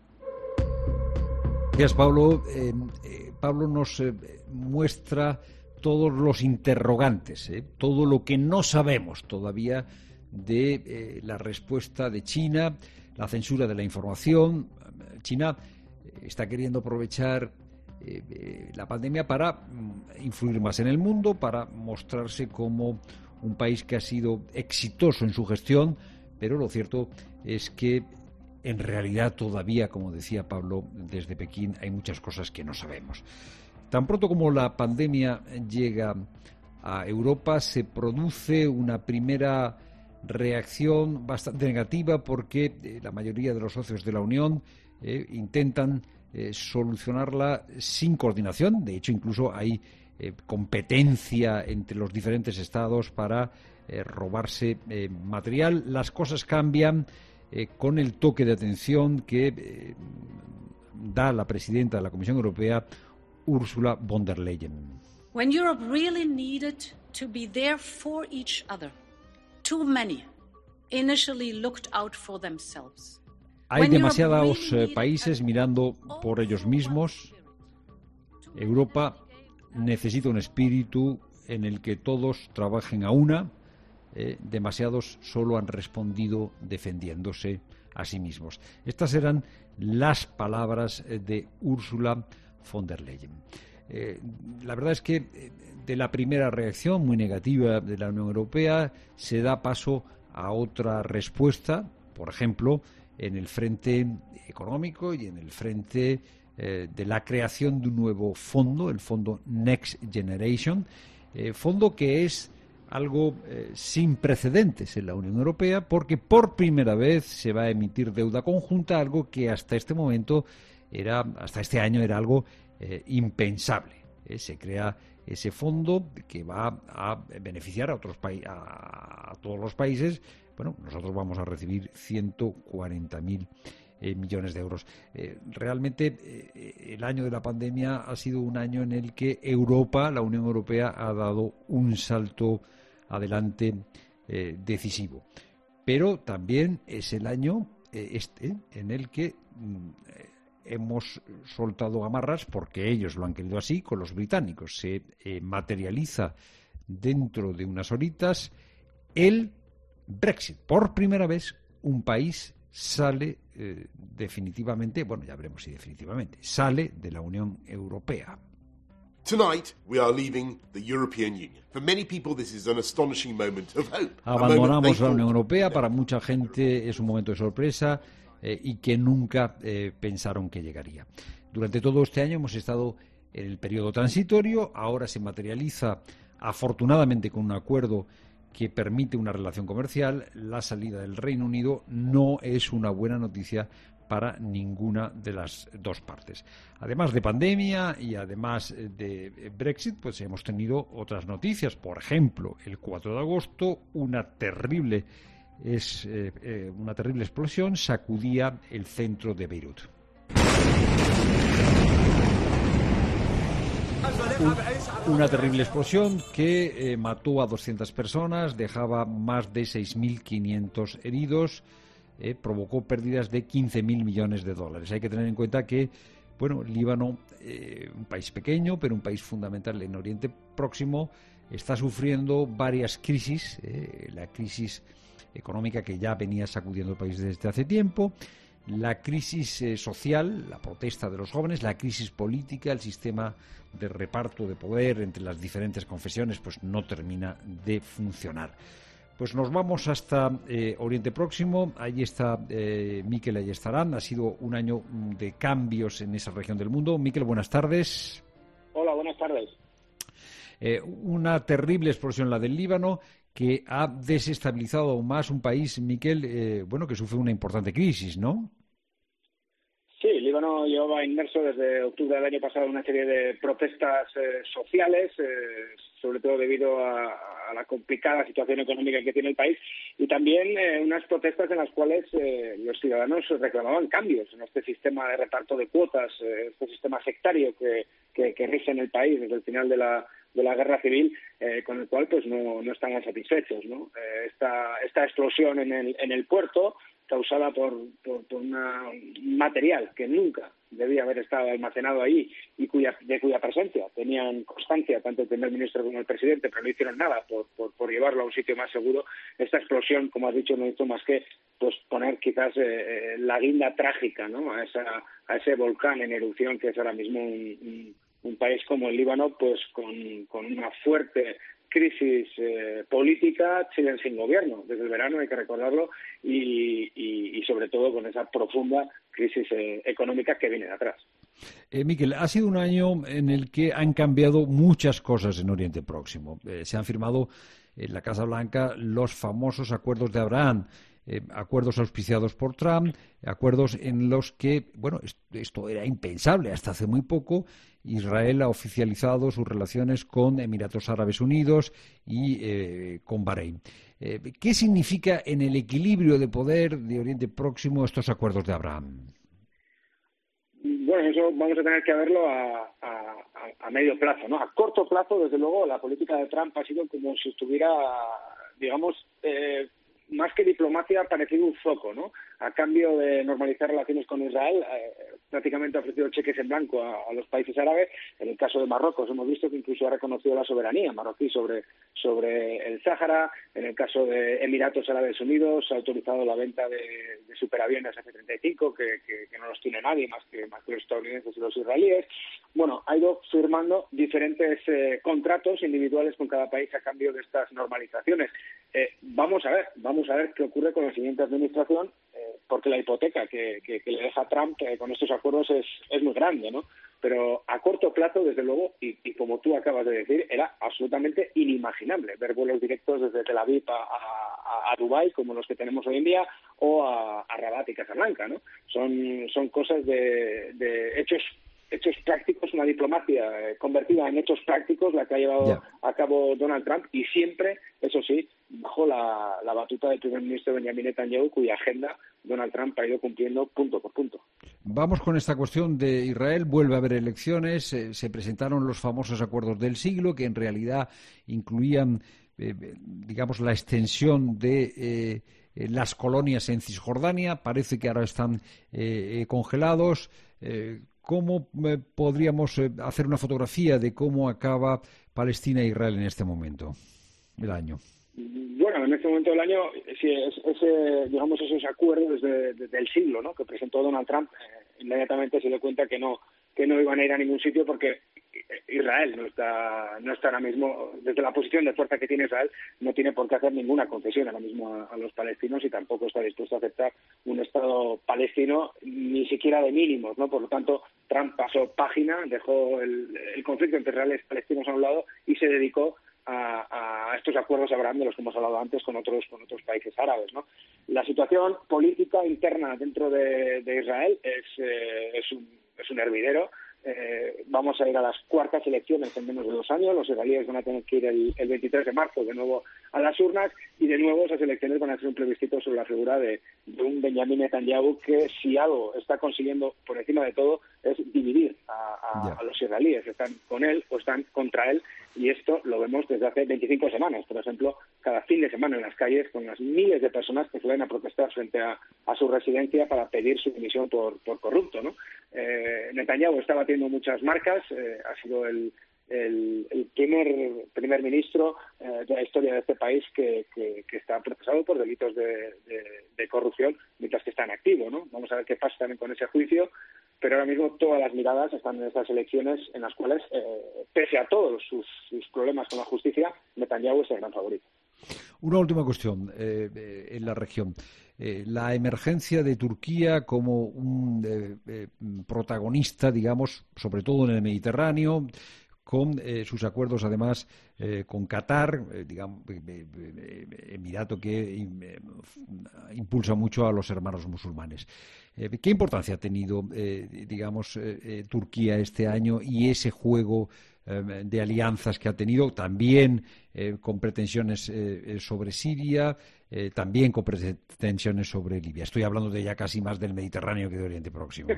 Gracias, Pablo. Eh, eh, Pablo nos eh, muestra todos los interrogantes, eh, todo lo que no sabemos todavía de eh, la respuesta de China, la censura de la información. China eh, está queriendo aprovechar eh, eh, la pandemia para mm, influir más en el mundo, para mostrarse como un país que ha sido exitoso en su gestión, pero lo cierto es que en realidad todavía, como decía Pablo, desde Pekín hay muchas cosas que no sabemos. Tan pronto como la pandemia llega a Europa, se produce una primera reacción bastante negativa porque eh, la mayoría de los socios de la Unión eh, intentan eh, solucionarla sin coordinación. De hecho, incluso hay eh, competencia entre los diferentes estados para eh, robarse eh, material. Las cosas cambian Eh, con el toque de atención que eh, da la presidenta de la Comisión Europea, Ursula von der Leyen. When Europe really needed to be there for each other, too many initially looked out for themselves. Hay When demasiados really eh, países mirando por ellos mismos. Europa necesita un espíritu en el que todos trabajen a una. Eh, demasiados solo han respondido defendiéndose a sí mismos. Estas eran las palabras de Ursula von der Leyen. Eh, la verdad es que eh, de la primera reacción muy negativa de la Unión Europea se da paso a otra respuesta, por ejemplo, en el frente económico y en el frente eh, de la creación de un nuevo fondo, el fondo Next Generation, eh, fondo que es algo eh, sin precedentes en la Unión Europea, porque por primera vez se va a emitir deuda conjunta, algo que hasta este momento era, hasta este año era algo eh, impensable. Eh, se crea ese fondo que va a beneficiar a otros pa- a, a todos los países. Bueno, nosotros vamos a recibir ciento cuarenta mil eh, millones de euros. Eh, realmente eh, el año de la pandemia ha sido un año en el que Europa, la Unión Europea, ha dado un salto adelante eh, decisivo. Pero también es el año eh, este en el que mm, hemos soltado amarras porque ellos lo han querido así con los británicos. Se eh, materializa dentro de unas horitas el Brexit. Por primera vez un país sale eh, definitivamente, bueno, ya veremos si definitivamente, sale de la Unión Europea. Tonight we are leaving the European Union. For many people this is an astonishing moment of hope. Abandonamos la Unión Europea. Para mucha gente es un momento de sorpresa eh, y que nunca eh, pensaron que llegaría. Durante todo este año hemos estado en el periodo transitorio. Ahora se materializa afortunadamente con un acuerdo que permite una relación comercial. La salida del Reino Unido no es una buena noticia para ninguna de las dos partes. Además de pandemia y además de Brexit, pues hemos tenido otras noticias. Por ejemplo, el cuatro de agosto, una terrible, es, eh, eh, una terrible explosión sacudía el centro de Beirut. Un, una terrible explosión que eh, mató a doscientas personas, dejaba más de seis mil quinientos heridos, eh, provocó pérdidas de quince mil millones de dólares. Hay que tener en cuenta que, bueno, Líbano, eh, un país pequeño, pero un país fundamental en Oriente Próximo, está sufriendo varias crisis, eh, la crisis económica que ya venía sacudiendo el país desde hace tiempo, la crisis eh, social, la protesta de los jóvenes, la crisis política, el sistema de reparto de poder entre las diferentes confesiones pues no termina de funcionar. Pues nos vamos hasta eh, Oriente Próximo. Allí está eh, Miquel Ayestarán. Ha sido un año de cambios en esa región del mundo. Miquel, buenas tardes. Hola, buenas tardes. Eh, una terrible explosión la del Líbano que ha desestabilizado aún más un país, Miquel, eh, bueno, que sufre una importante crisis, ¿no? Sí, Líbano llevaba inmerso desde octubre del año pasado en una serie de protestas eh, sociales, eh, sobre todo debido a, a la complicada situación económica que tiene el país, y también eh, unas protestas en las cuales eh, los ciudadanos reclamaban cambios en este sistema de reparto de cuotas, eh, este sistema sectario que, que, que rige en el país desde el final de la de la guerra civil, eh, con el cual pues no, no están satisfechos, ¿no? Eh, esta, esta explosión en el, en el puerto, causada por, por, por una, un material que nunca debía haber estado almacenado ahí y cuya, de cuya presencia tenían constancia tanto el primer ministro como el presidente, pero no hicieron nada por, por, por llevarlo a un sitio más seguro. Esta explosión, como has dicho, no hizo más que pues poner quizás eh, la guinda trágica, ¿no? a, esa, a ese volcán en erupción que es ahora mismo un, un un país como el Líbano, pues con, con una fuerte crisis eh, política, siguen sin gobierno desde el verano, hay que recordarlo, y, y, y sobre todo con esa profunda crisis eh, económica que viene de atrás. Eh, Miquel, ha sido un año en el que han cambiado muchas cosas en Oriente Próximo. Eh, se han firmado en la Casa Blanca los famosos acuerdos de Abraham, Eh, acuerdos auspiciados por Trump, acuerdos en los que, bueno, esto era impensable hasta hace muy poco. Israel ha oficializado sus relaciones con Emiratos Árabes Unidos y eh, con Bahrein. Eh, ¿Qué significa en el equilibrio de poder de Oriente Próximo estos acuerdos de Abraham? Bueno, eso vamos a tener que verlo a, a, a medio plazo, ¿no? A corto plazo, desde luego, la política de Trump ha sido como si estuviera, digamos, eh, más que diplomacia, ha parecido un foco, ¿no? A cambio de normalizar relaciones con Israel, eh, prácticamente ha ofrecido cheques en blanco a, a los países árabes. En el caso de Marruecos hemos visto que incluso ha reconocido la soberanía marroquí sobre, sobre el Sáhara. En el caso de Emiratos Árabes Unidos ha autorizado la venta de, de superaviones F treinta y cinco, que, que, que no los tiene nadie más que, más que los estadounidenses y los israelíes. Bueno, ha ido firmando diferentes eh, contratos individuales con cada país a cambio de estas normalizaciones. Eh, vamos a ver, vamos a ver qué ocurre con la siguiente administración, eh, porque la hipoteca que, que, que le deja Trump eh, con estos acuerdos es, es muy grande, ¿no? Pero a corto plazo, desde luego, y, y como tú acabas de decir, era absolutamente inimaginable ver vuelos directos desde Tel Aviv a, a, a Dubái, como los que tenemos hoy en día, o a, a Rabat y Casablanca, ¿no? Son, son cosas de, de hechos hechos prácticos, una diplomacia eh, convertida en hechos prácticos, la que ha llevado yeah. a cabo Donald Trump, y siempre, eso sí, bajo la, la batuta del primer ministro Benjamin Netanyahu, cuya agenda Donald Trump ha ido cumpliendo punto por punto. Vamos con esta cuestión de Israel. Vuelve a haber elecciones, eh, se presentaron los famosos acuerdos del siglo, que en realidad incluían, eh, digamos, la extensión de eh, las colonias en Cisjordania. Parece que ahora están eh, congelados. Eh, ¿Cómo eh, podríamos eh, hacer una fotografía de cómo acaba Palestina e Israel en este momento, el año? Bueno, en este momento del año, sí, es, ese, digamos, esos acuerdos de, de, del siglo, ¿no?, que presentó Donald Trump, eh, inmediatamente se dio cuenta que no que no iban a ir a ningún sitio porque Israel no está no está ahora mismo, desde la posición de fuerza que tiene Israel, no tiene por qué hacer ninguna concesión ahora mismo a, a los palestinos y tampoco está dispuesto a aceptar un Estado palestino, ni siquiera de mínimos, ¿no? Por lo tanto, Trump pasó página, dejó el, el conflicto entre israelíes y palestinos a un lado y se dedicó A, a estos acuerdos Abraham de los que hemos hablado antes con otros con otros países árabes, ¿no? La situación política interna dentro de, de Israel es eh, es un es un hervidero. Eh, vamos a ir a las cuartas elecciones en menos de dos años. Los israelíes van a tener que ir el, el veintitrés de marzo de nuevo a las urnas y de nuevo esas elecciones van a ser un plebiscito sobre la figura de, de un Benjamin Netanyahu que, si algo está consiguiendo por encima de todo, es dividir a, a, a los israelíes. Están con él o están contra él, y esto lo vemos desde hace veinticinco semanas. Por ejemplo, cada fin de semana en las calles con las miles de personas que suelen a protestar frente a, a su residencia para pedir su dimisión por, por corrupto, ¿no? Eh, Netanyahu está batiendo muchas marcas, eh, ha sido el, el, el primer primer ministro eh, de la historia de este país que, que, que está procesado por delitos de, de, de corrupción mientras que está en activo, ¿no? Vamos a ver qué pasa también con ese juicio, pero ahora mismo todas las miradas están en estas elecciones en las cuales, eh, pese a todos sus, sus problemas con la justicia, Netanyahu es el gran favorito. Una última cuestión eh, eh, en la región. Eh, la emergencia de Turquía como un eh, eh, protagonista, digamos, sobre todo en el Mediterráneo, con eh, sus acuerdos además eh, con Qatar, eh, digamos, eh, eh, emirato que eh, impulsa mucho a los hermanos musulmanes. Eh, ¿Qué importancia ha tenido, eh, digamos, eh, eh, Turquía este año y ese juego eh, de alianzas que ha tenido, también eh, con pretensiones eh, sobre Siria, eh, también con pretensiones sobre Libia? Estoy hablando de ya casi más del Mediterráneo que de Oriente Próximo.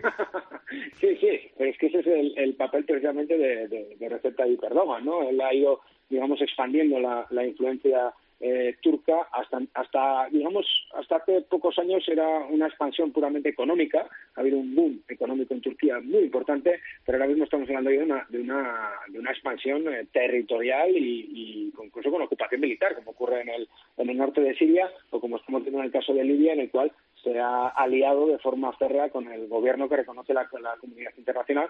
Sí, sí, pero es que ese es el, el papel precisamente de, de, de Recep Tayyip Erdogan, ¿no? Él ha ido, digamos, expandiendo la, la influencia eh, turca hasta, hasta, digamos, hasta hace pocos años era una expansión puramente económica. Ha habido un boom económico en Turquía muy importante, pero ahora mismo estamos hablando de una, de una, de una expansión eh, territorial y, y incluso con ocupación militar, como ocurre en el, en el norte de Siria o como estamos viendo en el caso de Libia, en el cual se ha aliado de forma férrea con el gobierno que reconoce la, la comunidad internacional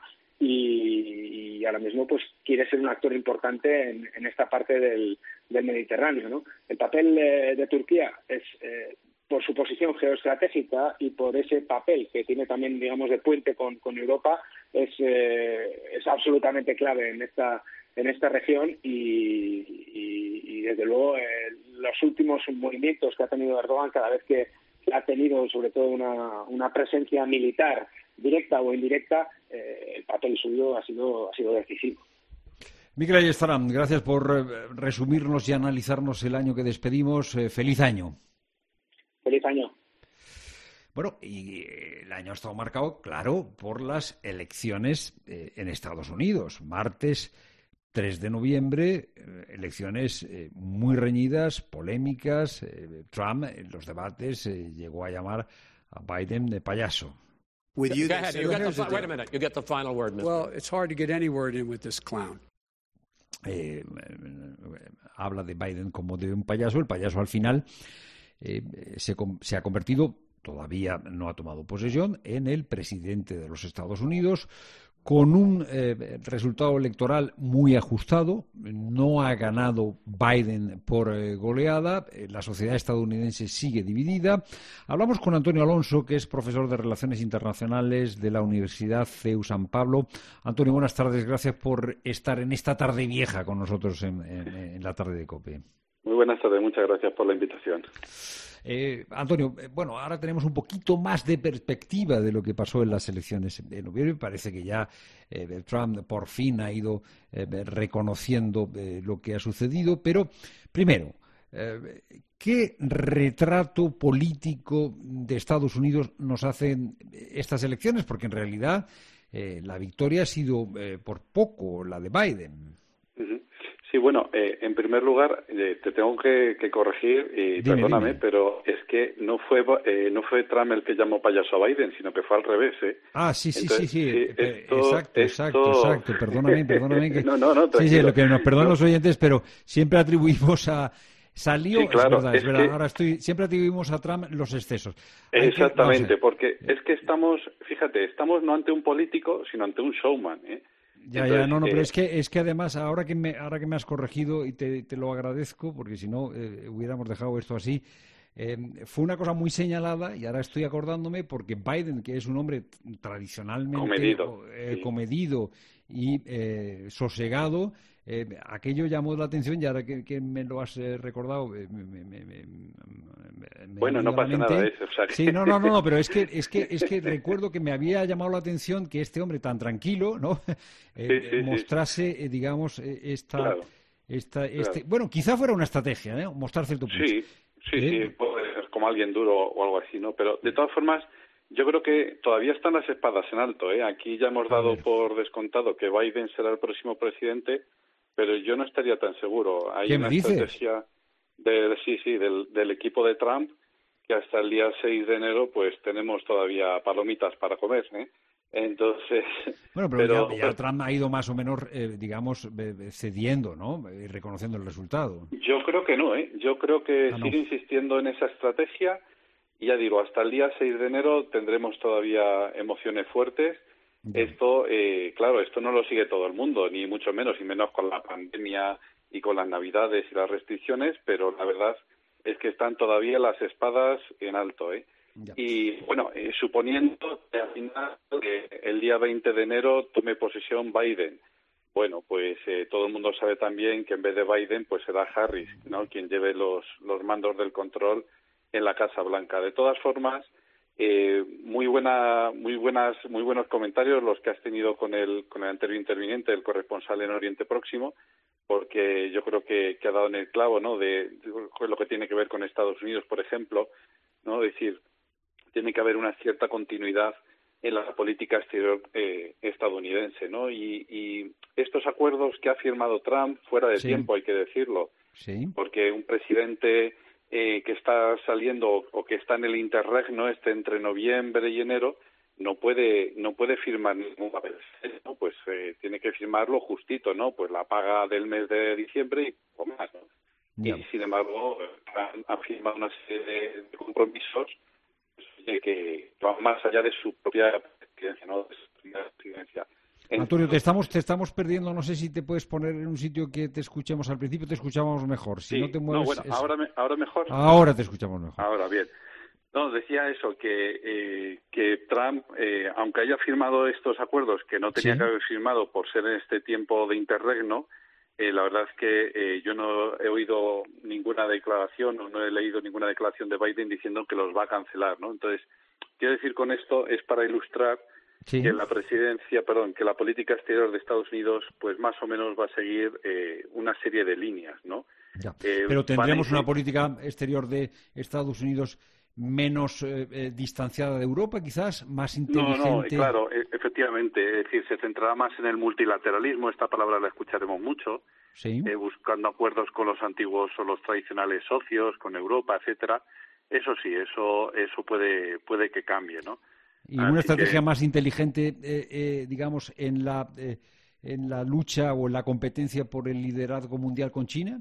y, y ahora mismo pues quiere ser un actor importante en, en esta parte del, del Mediterráneo, ¿no? El papel eh, de Turquía es, eh, por su posición geoestratégica y por ese papel que tiene también, digamos, de puente con, con Europa, es, eh, es absolutamente clave en esta en esta región y, y, y desde luego eh, los últimos movimientos que ha tenido Erdogan cada vez que ha tenido sobre todo una, una presencia militar directa o indirecta, eh, el papel suyo ha sido ha sido decisivo. Mikel Ayestarán, gracias por eh, resumirnos y analizarnos el año que despedimos. Eh, feliz año. Feliz año. Bueno, y el año ha estado marcado, claro, por las elecciones eh, en Estados Unidos. Martes tres de noviembre, eh, elecciones eh, muy reñidas, polémicas. Eh, Trump, en los debates, eh, llegó a llamar a Biden de payaso. With you, Go ahead. You got the, wait a minute. You get the final word, Mister Well, it's hard to get any word in with this clown. Eh, eh, habla de Biden como de un payaso. El payaso al final eh, se, se ha convertido, todavía no ha tomado posesión, en el presidente de los Estados Unidos, con un eh, resultado electoral muy ajustado. No ha ganado Biden por eh, goleada. La sociedad estadounidense sigue dividida. Hablamos con Antonio Alonso, que es profesor de Relaciones Internacionales de la Universidad C E U San Pablo. Antonio, buenas tardes. Gracias por estar en esta tarde vieja con nosotros en, en, en la tarde de COPE. Muy buenas tardes. Muchas gracias por la invitación. Eh, Antonio, eh, bueno, ahora tenemos un poquito más de perspectiva de lo que pasó en las elecciones de noviembre. Parece que ya eh, Trump por fin ha ido eh, reconociendo eh, lo que ha sucedido. Pero, primero, eh, ¿qué retrato político de Estados Unidos nos hacen estas elecciones? Porque en realidad eh, la victoria ha sido eh, por poco la de Biden. Uh-huh. Sí, bueno, eh, en primer lugar eh, te tengo que, que corregir y Dime, perdóname, dime. pero es que no fue eh, no fue Trump el que llamó payaso a Biden, sino que fue al revés, ¿eh? Ah, sí, sí, Entonces, sí, sí. sí, eh, esto- exacto, exacto, esto- exacto. Perdóname, perdóname. Que... No, no, no, Sí, sí, tranquilo. lo que nos perdonan No. los oyentes, pero siempre atribuimos a... Salió, Sí, claro, es verdad, es es verdad. que- Ahora estoy, siempre atribuimos a Trump los excesos. Hay que- Exactamente, vamos a- porque es que estamos, fíjate, estamos no ante un político, sino ante un showman, ¿eh? Ya, Entonces, ya, no, no, pero eh, es que, es que además, ahora que me, ahora que me has corregido y te, te lo agradezco, porque si no eh, hubiéramos dejado esto así, eh, fue una cosa muy señalada y ahora estoy acordándome porque Biden, que es un hombre tradicionalmente Comedido, eh, sí. comedido y eh, sosegado, eh, aquello llamó la atención y ahora que, que me lo has eh, recordado, eh, me, me- me- me- me ha Bueno, venido no a la pasa mente. nada, ¿eh? O sea que- Sí, no, no, no, no, pero es que, es que, es que recuerdo que me había llamado la atención que este hombre tan tranquilo, ¿no? Eh, Sí, sí, sí. mostrase, eh, digamos, eh, esta, Claro. esta, este, Claro. bueno, quizá fuera una estrategia, ¿eh? Mostrar cierto punto. Sí, sí, ¿Eh? sí, puede ser como alguien duro o algo así, ¿no? Pero de todas formas, yo creo que todavía están las espadas en alto, ¿eh? Aquí ya hemos dado por descontado que Biden será el próximo presidente, pero yo no estaría tan seguro. Hay ¿Qué me una dices? estrategia de, sí, sí, del, del equipo de Trump que hasta el día seis de enero pues tenemos todavía palomitas para comer, ¿eh? Entonces, Bueno, pero, pero- ya, ya Trump ha ido más o menos, eh, digamos, eh, cediendo, ¿no? Y reconociendo el resultado. yo creo que no, ¿eh? Yo creo que Ah, no. sigue insistiendo en esa estrategia y ya digo, hasta el día seis de enero tendremos todavía emociones fuertes. Esto, eh, claro, esto no lo sigue todo el mundo, ni mucho menos, y menos con la pandemia y con las navidades y las restricciones, pero la verdad es que están todavía las espadas en alto, ¿eh? Y bueno, eh, suponiendo que al final que el día veinte de enero tome posesión Biden, bueno, pues eh, todo el mundo sabe también que en vez de Biden, pues será Harris, ¿no? Quien lleve los, los mandos del control en la Casa Blanca. De todas formas, eh, muy buena, muy buenas, muy buenos comentarios los que has tenido con el, con el anterior interviniente, el corresponsal en Oriente Próximo, porque yo creo que, que ha dado en el clavo, ¿no? De, de lo que tiene que ver con Estados Unidos, por ejemplo, ¿no? Es decir, tiene que haber una cierta continuidad en la política exterior eh, estadounidense, ¿no? Y, y estos acuerdos que ha firmado Trump, fuera de Sí. tiempo, hay que decirlo, Sí. porque un presidente eh, que está saliendo o que está en el interregno este entre noviembre y enero no puede no puede firmar ningún papel, ¿no? Pues eh, tiene que firmarlo justito, ¿no? Pues la paga del mes de diciembre y poco más, ¿no? Ya. Y sin embargo ha, ha firmado una serie de, de compromisos pues, oye, que van más allá de su propia presidencia, ¿no? De su propia presidencia. Antonio, te estamos, te estamos perdiendo. No sé si te puedes poner en un sitio que te escuchemos. Al principio te escuchábamos mejor. Si Sí, no te no, mueves. bueno, es- ahora, me- ahora mejor. Ahora te escuchamos mejor. Ahora bien. No, decía eso, que, eh, que Trump, eh, aunque haya firmado estos acuerdos que no tenía Sí. que haber firmado por ser en este tiempo de interregno, eh, la verdad es que eh, yo no he oído ninguna declaración o no he leído ninguna declaración de Biden diciendo que los va a cancelar, ¿no? Entonces, quiero decir con esto es para ilustrar Sí. que la presidencia, perdón, que la política exterior de Estados Unidos, pues más o menos va a seguir eh, una serie de líneas, ¿no? Ya. Eh, Pero van a tendremos ir- una política exterior de Estados Unidos menos eh, eh, distanciada de Europa, quizás, más No, inteligente. no, claro, e- efectivamente, es decir, se centrará más en el multilateralismo, esta palabra la escucharemos mucho, Sí. eh, buscando acuerdos con los antiguos o los tradicionales socios, con Europa, etcétera. Eso sí, eso eso puede puede que cambie, ¿no? Y una Así estrategia que- más inteligente, eh, eh, digamos, en la eh, en la lucha o en la competencia por el liderazgo mundial con China.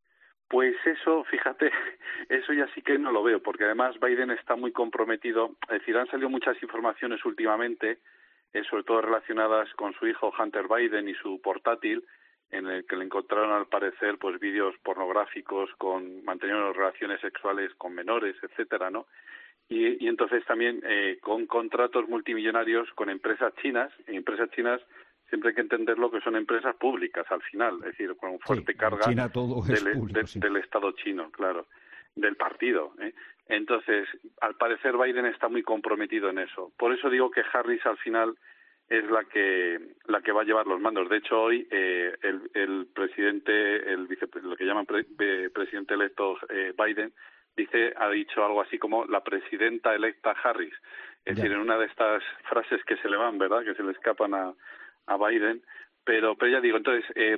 Pues eso, fíjate, eso ya sí que no lo veo, porque además Biden está muy comprometido. Es decir, han salido muchas informaciones últimamente, eh, sobre todo relacionadas con su hijo Hunter Biden y su portátil, en el que le encontraron al parecer pues vídeos pornográficos con manteniendo relaciones sexuales con menores, etcétera, ¿no? Y, y entonces también eh, con contratos multimillonarios con empresas chinas, y empresas chinas siempre hay que entenderlo que son empresas públicas al final, es decir, con fuerte en carga China todo es del, público, de- sí. del Estado chino, claro, del partido, ¿eh? Entonces, al parecer Biden está muy comprometido en eso. Por eso digo que Harris al final es la que la que va a llevar los mandos. De hecho, hoy eh, el, el presidente, el vice, lo que llaman pre- eh, presidente electo eh, Biden, dice, ha dicho algo así como la presidenta electa Harris. Es Ya. decir, en una de estas frases que se le van, ¿verdad?, que se le escapan a, a Biden, Pero, pero ya digo, entonces, eh,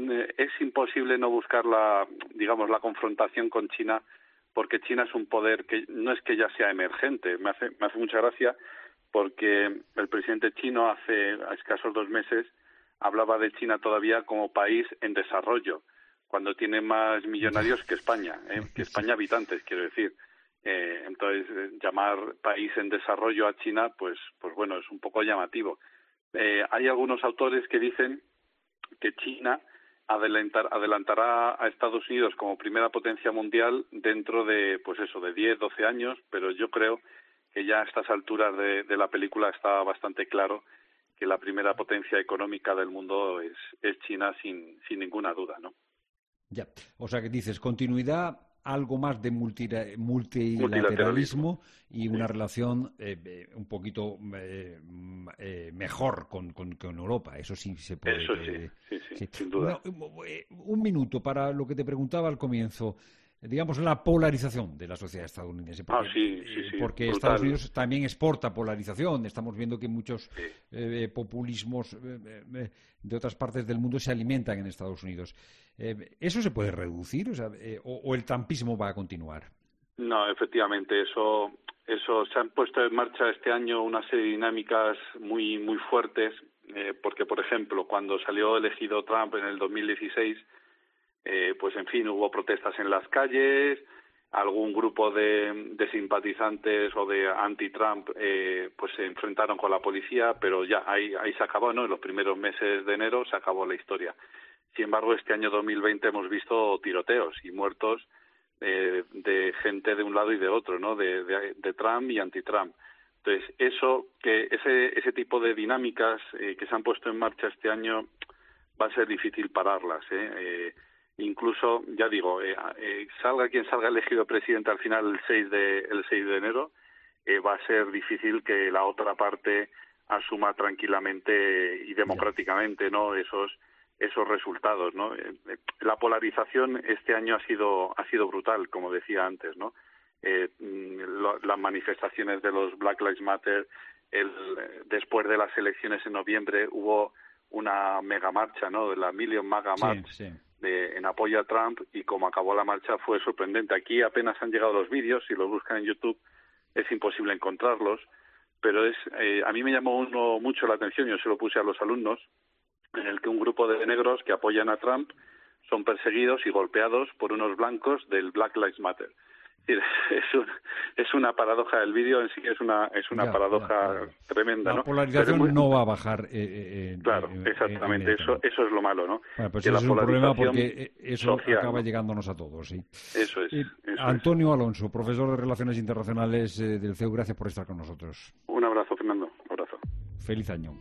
es imposible no buscar la, digamos, la confrontación con China, porque China es un poder que no es que ya sea emergente. Me hace, me hace mucha gracia porque el presidente chino hace a escasos dos meses hablaba de China todavía como país en desarrollo, cuando tiene más millonarios que España, ¿eh? que España habitantes, quiero decir. Eh, entonces, eh, llamar país en desarrollo a China, pues, pues bueno, es un poco llamativo. Eh, hay algunos autores que dicen que China adelantar, adelantará a Estados Unidos como primera potencia mundial dentro de, pues eso, de diez, doce años, pero yo creo que ya a estas alturas de, de la película está bastante claro que la primera potencia económica del mundo es, es China sin, sin ninguna duda, ¿no? Ya, o sea que dices, continuidad, algo más de multira, multilateralismo, multilateralismo y una sí. relación eh, eh, un poquito eh, eh, mejor con, con, con Europa, eso sí se puede. Eso sí, eh, sí, sí, sí, sin duda. Bueno, un minuto para lo que te preguntaba al comienzo. Digamos, la polarización de la sociedad estadounidense. Porque, ah, sí, sí, sí, porque brutal. Estados Unidos también exporta polarización. Estamos viendo que muchos sí. eh, populismos eh, eh, de otras partes del mundo se alimentan en Estados Unidos. Eh, ¿Eso se puede reducir? O, sea, eh, o, ¿O el trumpismo va a continuar? No, efectivamente, eso, eso se han puesto en marcha este año una serie de dinámicas muy, muy fuertes, eh, porque, por ejemplo, cuando salió elegido Trump en el dos mil dieciséis, Eh, pues en fin, hubo protestas en las calles, algún grupo de, de simpatizantes o de anti-Trump eh, pues se enfrentaron con la policía, pero ya ahí, ahí se acabó, ¿no? En los primeros meses de enero se acabó la historia. Sin embargo, este año dos mil veinte hemos visto tiroteos y muertos eh, de gente de un lado y de otro, ¿no? De, de, de Trump y anti-Trump. Entonces, eso, que ese, ese tipo de dinámicas eh, que se han puesto en marcha este año va a ser difícil pararlas, ¿eh? eh Incluso, ya digo, eh, eh, salga quien salga elegido presidente al final el seis de, el seis de enero, eh, va a ser difícil que la otra parte asuma tranquilamente y democráticamente, ¿no? esos esos resultados, ¿no? Eh, la polarización este año ha sido ha sido brutal, como decía antes, ¿no? Eh, lo, las manifestaciones de los Black Lives Matter, el, después de las elecciones en noviembre hubo una mega marcha, ¿no? De la Million Maga March. Sí, sí. De, en apoyo a Trump, y como acabó la marcha fue sorprendente. Aquí apenas han llegado los vídeos, si los buscan en YouTube es imposible encontrarlos, pero es eh, a mí me llamó uno mucho la atención, yo se lo puse a los alumnos, en el que un grupo de negros que apoyan a Trump son perseguidos y golpeados por unos blancos del Black Lives Matter. Es, es, un, es una paradoja, el vídeo en sí es una es una ya, paradoja ya, ya. tremenda, la ¿no? La polarización muy... no va a bajar. Eh, eh, claro, eh, exactamente, eh, eso eso es lo malo, ¿no? Bueno, pues que eso la es un problema porque eso social, acaba ¿no? llegándonos a todos, sí. Eso es. Eh, eso Antonio es. Alonso, profesor de Relaciones Internacionales eh, del C E U, gracias por estar con nosotros. Un abrazo, Fernando, un abrazo. Feliz año.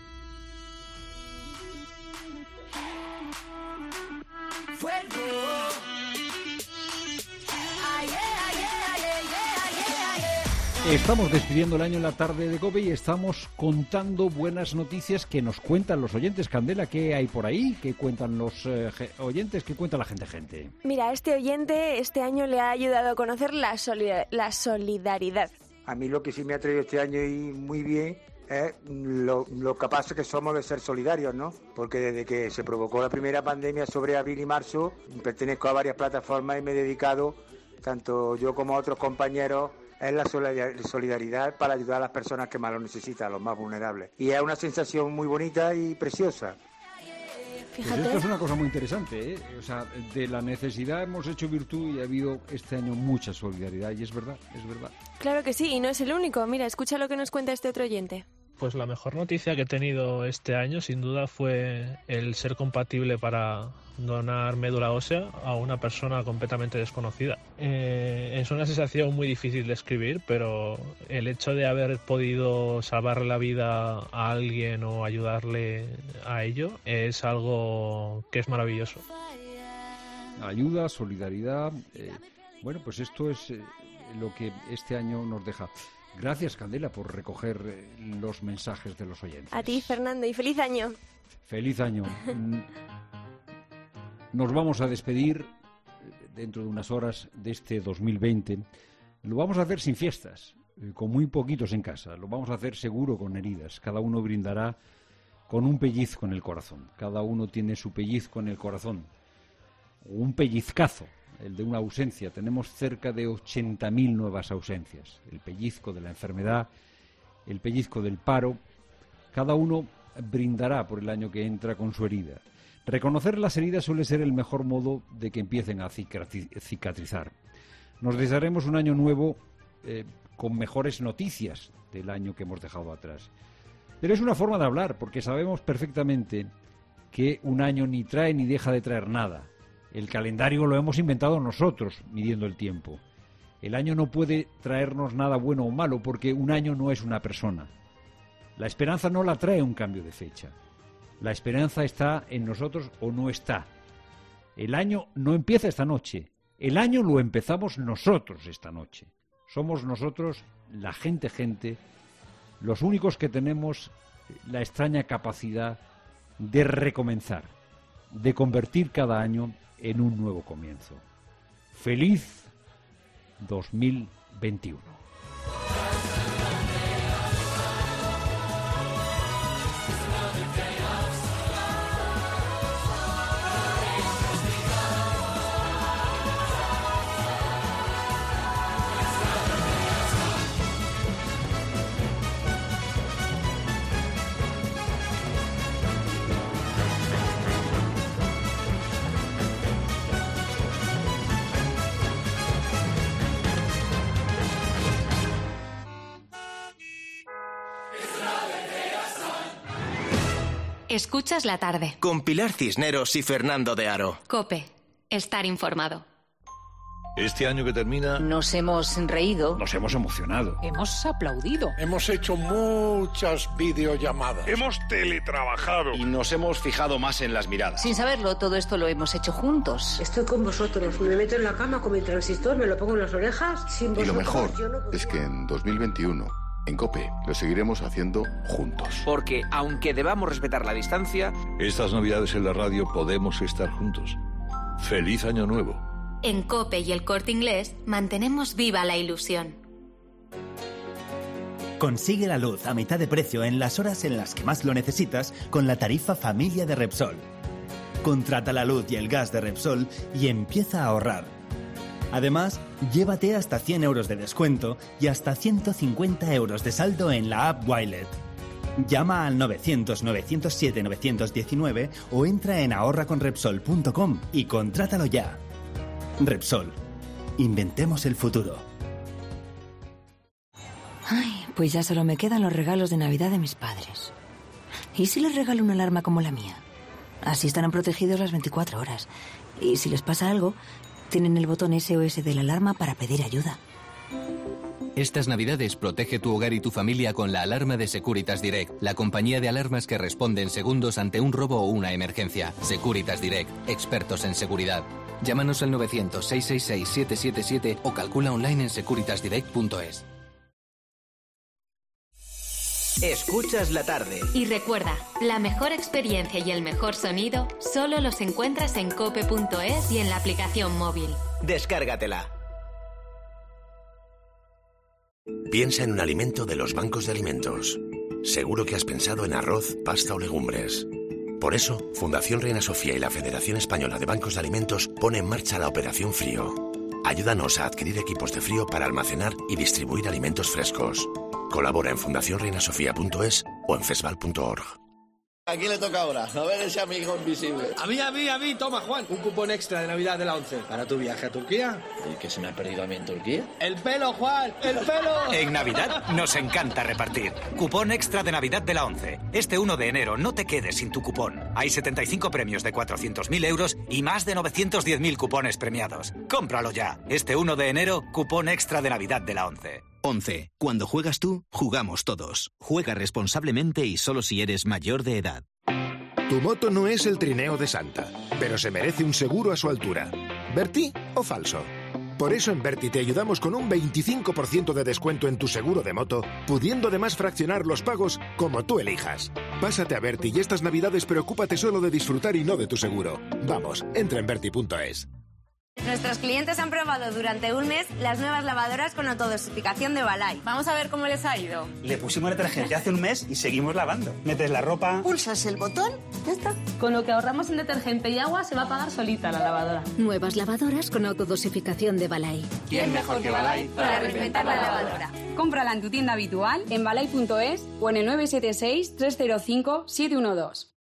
Fuego. Estamos despidiendo el año en la tarde de COPE y estamos contando buenas noticias que nos cuentan los oyentes. Candela, ¿qué hay por ahí? ¿Qué cuentan los eh, oyentes? ¿Qué cuenta la gente gente? Mira, este oyente este año le ha ayudado a conocer la, solidar- la solidaridad. A mí lo que sí me ha traído este año y muy bien es lo, lo capaces que somos de ser solidarios, ¿no? Porque desde que se provocó la primera pandemia sobre abril y marzo, pertenezco a varias plataformas y me he dedicado, tanto yo como otros compañeros, es la solidaridad para ayudar a las personas que más lo necesitan, a los más vulnerables. Y es una sensación muy bonita y preciosa. Pues esto es una cosa muy interesante, ¿eh? O sea, de la necesidad hemos hecho virtud y ha habido este año mucha solidaridad, y es verdad, es verdad. Claro que sí, y no es el único. Mira, escucha lo que nos cuenta este otro oyente. Pues la mejor noticia que he tenido este año, sin duda, fue el ser compatible para donar médula ósea a una persona completamente desconocida. Eh, es una sensación muy difícil de escribir, pero el hecho de haber podido salvarle la vida a alguien o ayudarle a ello es algo que es maravilloso. Ayuda, solidaridad, eh, bueno, pues esto es eh, lo que este año nos deja. Gracias, Candela, por recoger eh, los mensajes de los oyentes. A ti, Fernando, y feliz año. Feliz año. Nos vamos a despedir dentro de unas horas de este dos mil veinte. Lo vamos a hacer sin fiestas, eh, con muy poquitos en casa. Lo vamos a hacer seguro con heridas. Cada uno brindará con un pellizco en el corazón. Cada uno tiene su pellizco en el corazón, un pellizcazo, el de una ausencia. Tenemos cerca de ochenta mil nuevas ausencias, el pellizco de la enfermedad, el pellizco del paro. Cada uno brindará por el año que entra con su herida. Reconocer las heridas suele ser el mejor modo de que empiecen a cicatrizar. Nos desearemos un año nuevo eh, con mejores noticias del año que hemos dejado atrás. Pero es una forma de hablar, porque sabemos perfectamente que un año ni trae ni deja de traer nada. El calendario lo hemos inventado nosotros, midiendo el tiempo. El año no puede traernos nada bueno o malo, porque un año no es una persona. La esperanza no la trae un cambio de fecha. La esperanza está en nosotros o no está. El año no empieza esta noche. El año lo empezamos nosotros esta noche. Somos nosotros, la gente, gente, los únicos que tenemos la extraña capacidad de recomenzar, de convertir cada año en un nuevo comienzo. ¡Feliz dos mil veintiuno! Escuchas la tarde. Con Pilar Cisneros y Fernando de Aro. COPE. Estar informado. Este año que termina... Nos hemos reído. Nos hemos emocionado. Hemos aplaudido. Hemos hecho muchas videollamadas. Hemos teletrabajado. Y nos hemos fijado más en las miradas. Sin saberlo, todo esto lo hemos hecho juntos. Estoy con vosotros. Me meto en la cama con mi transistor, me lo pongo en las orejas. Sin y lo mejor no es que en dos mil veintiuno... en COPE lo seguiremos haciendo juntos. Porque, aunque debamos respetar la distancia... Estas navidades en la radio podemos estar juntos. ¡Feliz Año Nuevo! En COPE y el Corte Inglés mantenemos viva la ilusión. Consigue la luz a mitad de precio en las horas en las que más lo necesitas con la tarifa Familia de Repsol. Contrata la luz y el gas de Repsol y empieza a ahorrar. Además, llévate hasta cien euros de descuento y hasta ciento cincuenta euros de saldo en la app Wilet. Llama al novecientos, novecientos siete, novecientos diecinueve o entra en ahorra con repsol punto com y contrátalo ya. Repsol. Inventemos el futuro. Ay, pues ya solo me quedan los regalos de Navidad de mis padres. ¿Y si les regalo una alarma como la mía? Así estarán protegidos las veinticuatro horas. Y si les pasa algo... tienen el botón S O S de la alarma para pedir ayuda. Estas Navidades protege tu hogar y tu familia con la alarma de Securitas Direct, la compañía de alarmas que responde en segundos ante un robo o una emergencia. Securitas Direct, expertos en seguridad. Llámanos al novecientos, seiscientos sesenta y seis, siete siete siete o calcula online en securitas direct punto es. Escuchas la tarde. Y recuerda, la mejor experiencia y el mejor sonido solo los encuentras en cope punto es y en la aplicación móvil. Descárgatela. Piensa en un alimento de los bancos de alimentos. Seguro que has pensado en arroz, pasta o legumbres. Por eso, Fundación Reina Sofía y la Federación Española de Bancos de Alimentos pone en marcha la Operación Frío. Ayúdanos a adquirir equipos de frío para almacenar y distribuir alimentos frescos. Colabora en fundación reina sofía punto es o en fesval punto org. ¿A quién le toca ahora? A ver ese amigo invisible. A mí, a mí, a mí. Toma, Juan. Un cupón extra de Navidad de la once. ¿Para tu viaje a Turquía? ¿Y qué se me ha perdido a mí en Turquía? ¡El pelo, Juan! ¡El pelo! En Navidad nos encanta repartir. Cupón extra de Navidad de la once. Este uno de enero no te quedes sin tu cupón. Hay setenta y cinco premios de cuatrocientos mil euros y más de novecientos diez mil cupones premiados. Cómpralo ya. Este uno de enero, cupón extra de Navidad de la once. once. Cuando juegas tú, jugamos todos. Juega responsablemente y solo si eres mayor de edad. Tu moto no es el trineo de Santa, pero se merece un seguro a su altura. ¿Berti o falso? Por eso en Berti te ayudamos con un veinticinco por ciento de descuento en tu seguro de moto, pudiendo además fraccionar los pagos como tú elijas. Pásate a Berti y estas Navidades preocúpate solo de disfrutar y no de tu seguro. Vamos, entra en berti punto es. Nuestros clientes han probado durante un mes las nuevas lavadoras con autodosificación de Balay. Vamos a ver cómo les ha ido. Le pusimos detergente hace un mes y seguimos lavando. Metes la ropa... Pulsas el botón, ya está. Con lo que ahorramos en detergente y agua se va a pagar solita la lavadora. Nuevas lavadoras con autodosificación de Balay. ¿Quién mejor que Balay para reinventar la lavadora? Cómprala en tu tienda habitual, en balay punto es o en el nueve siete seis, tres cero cinco, siete uno dos.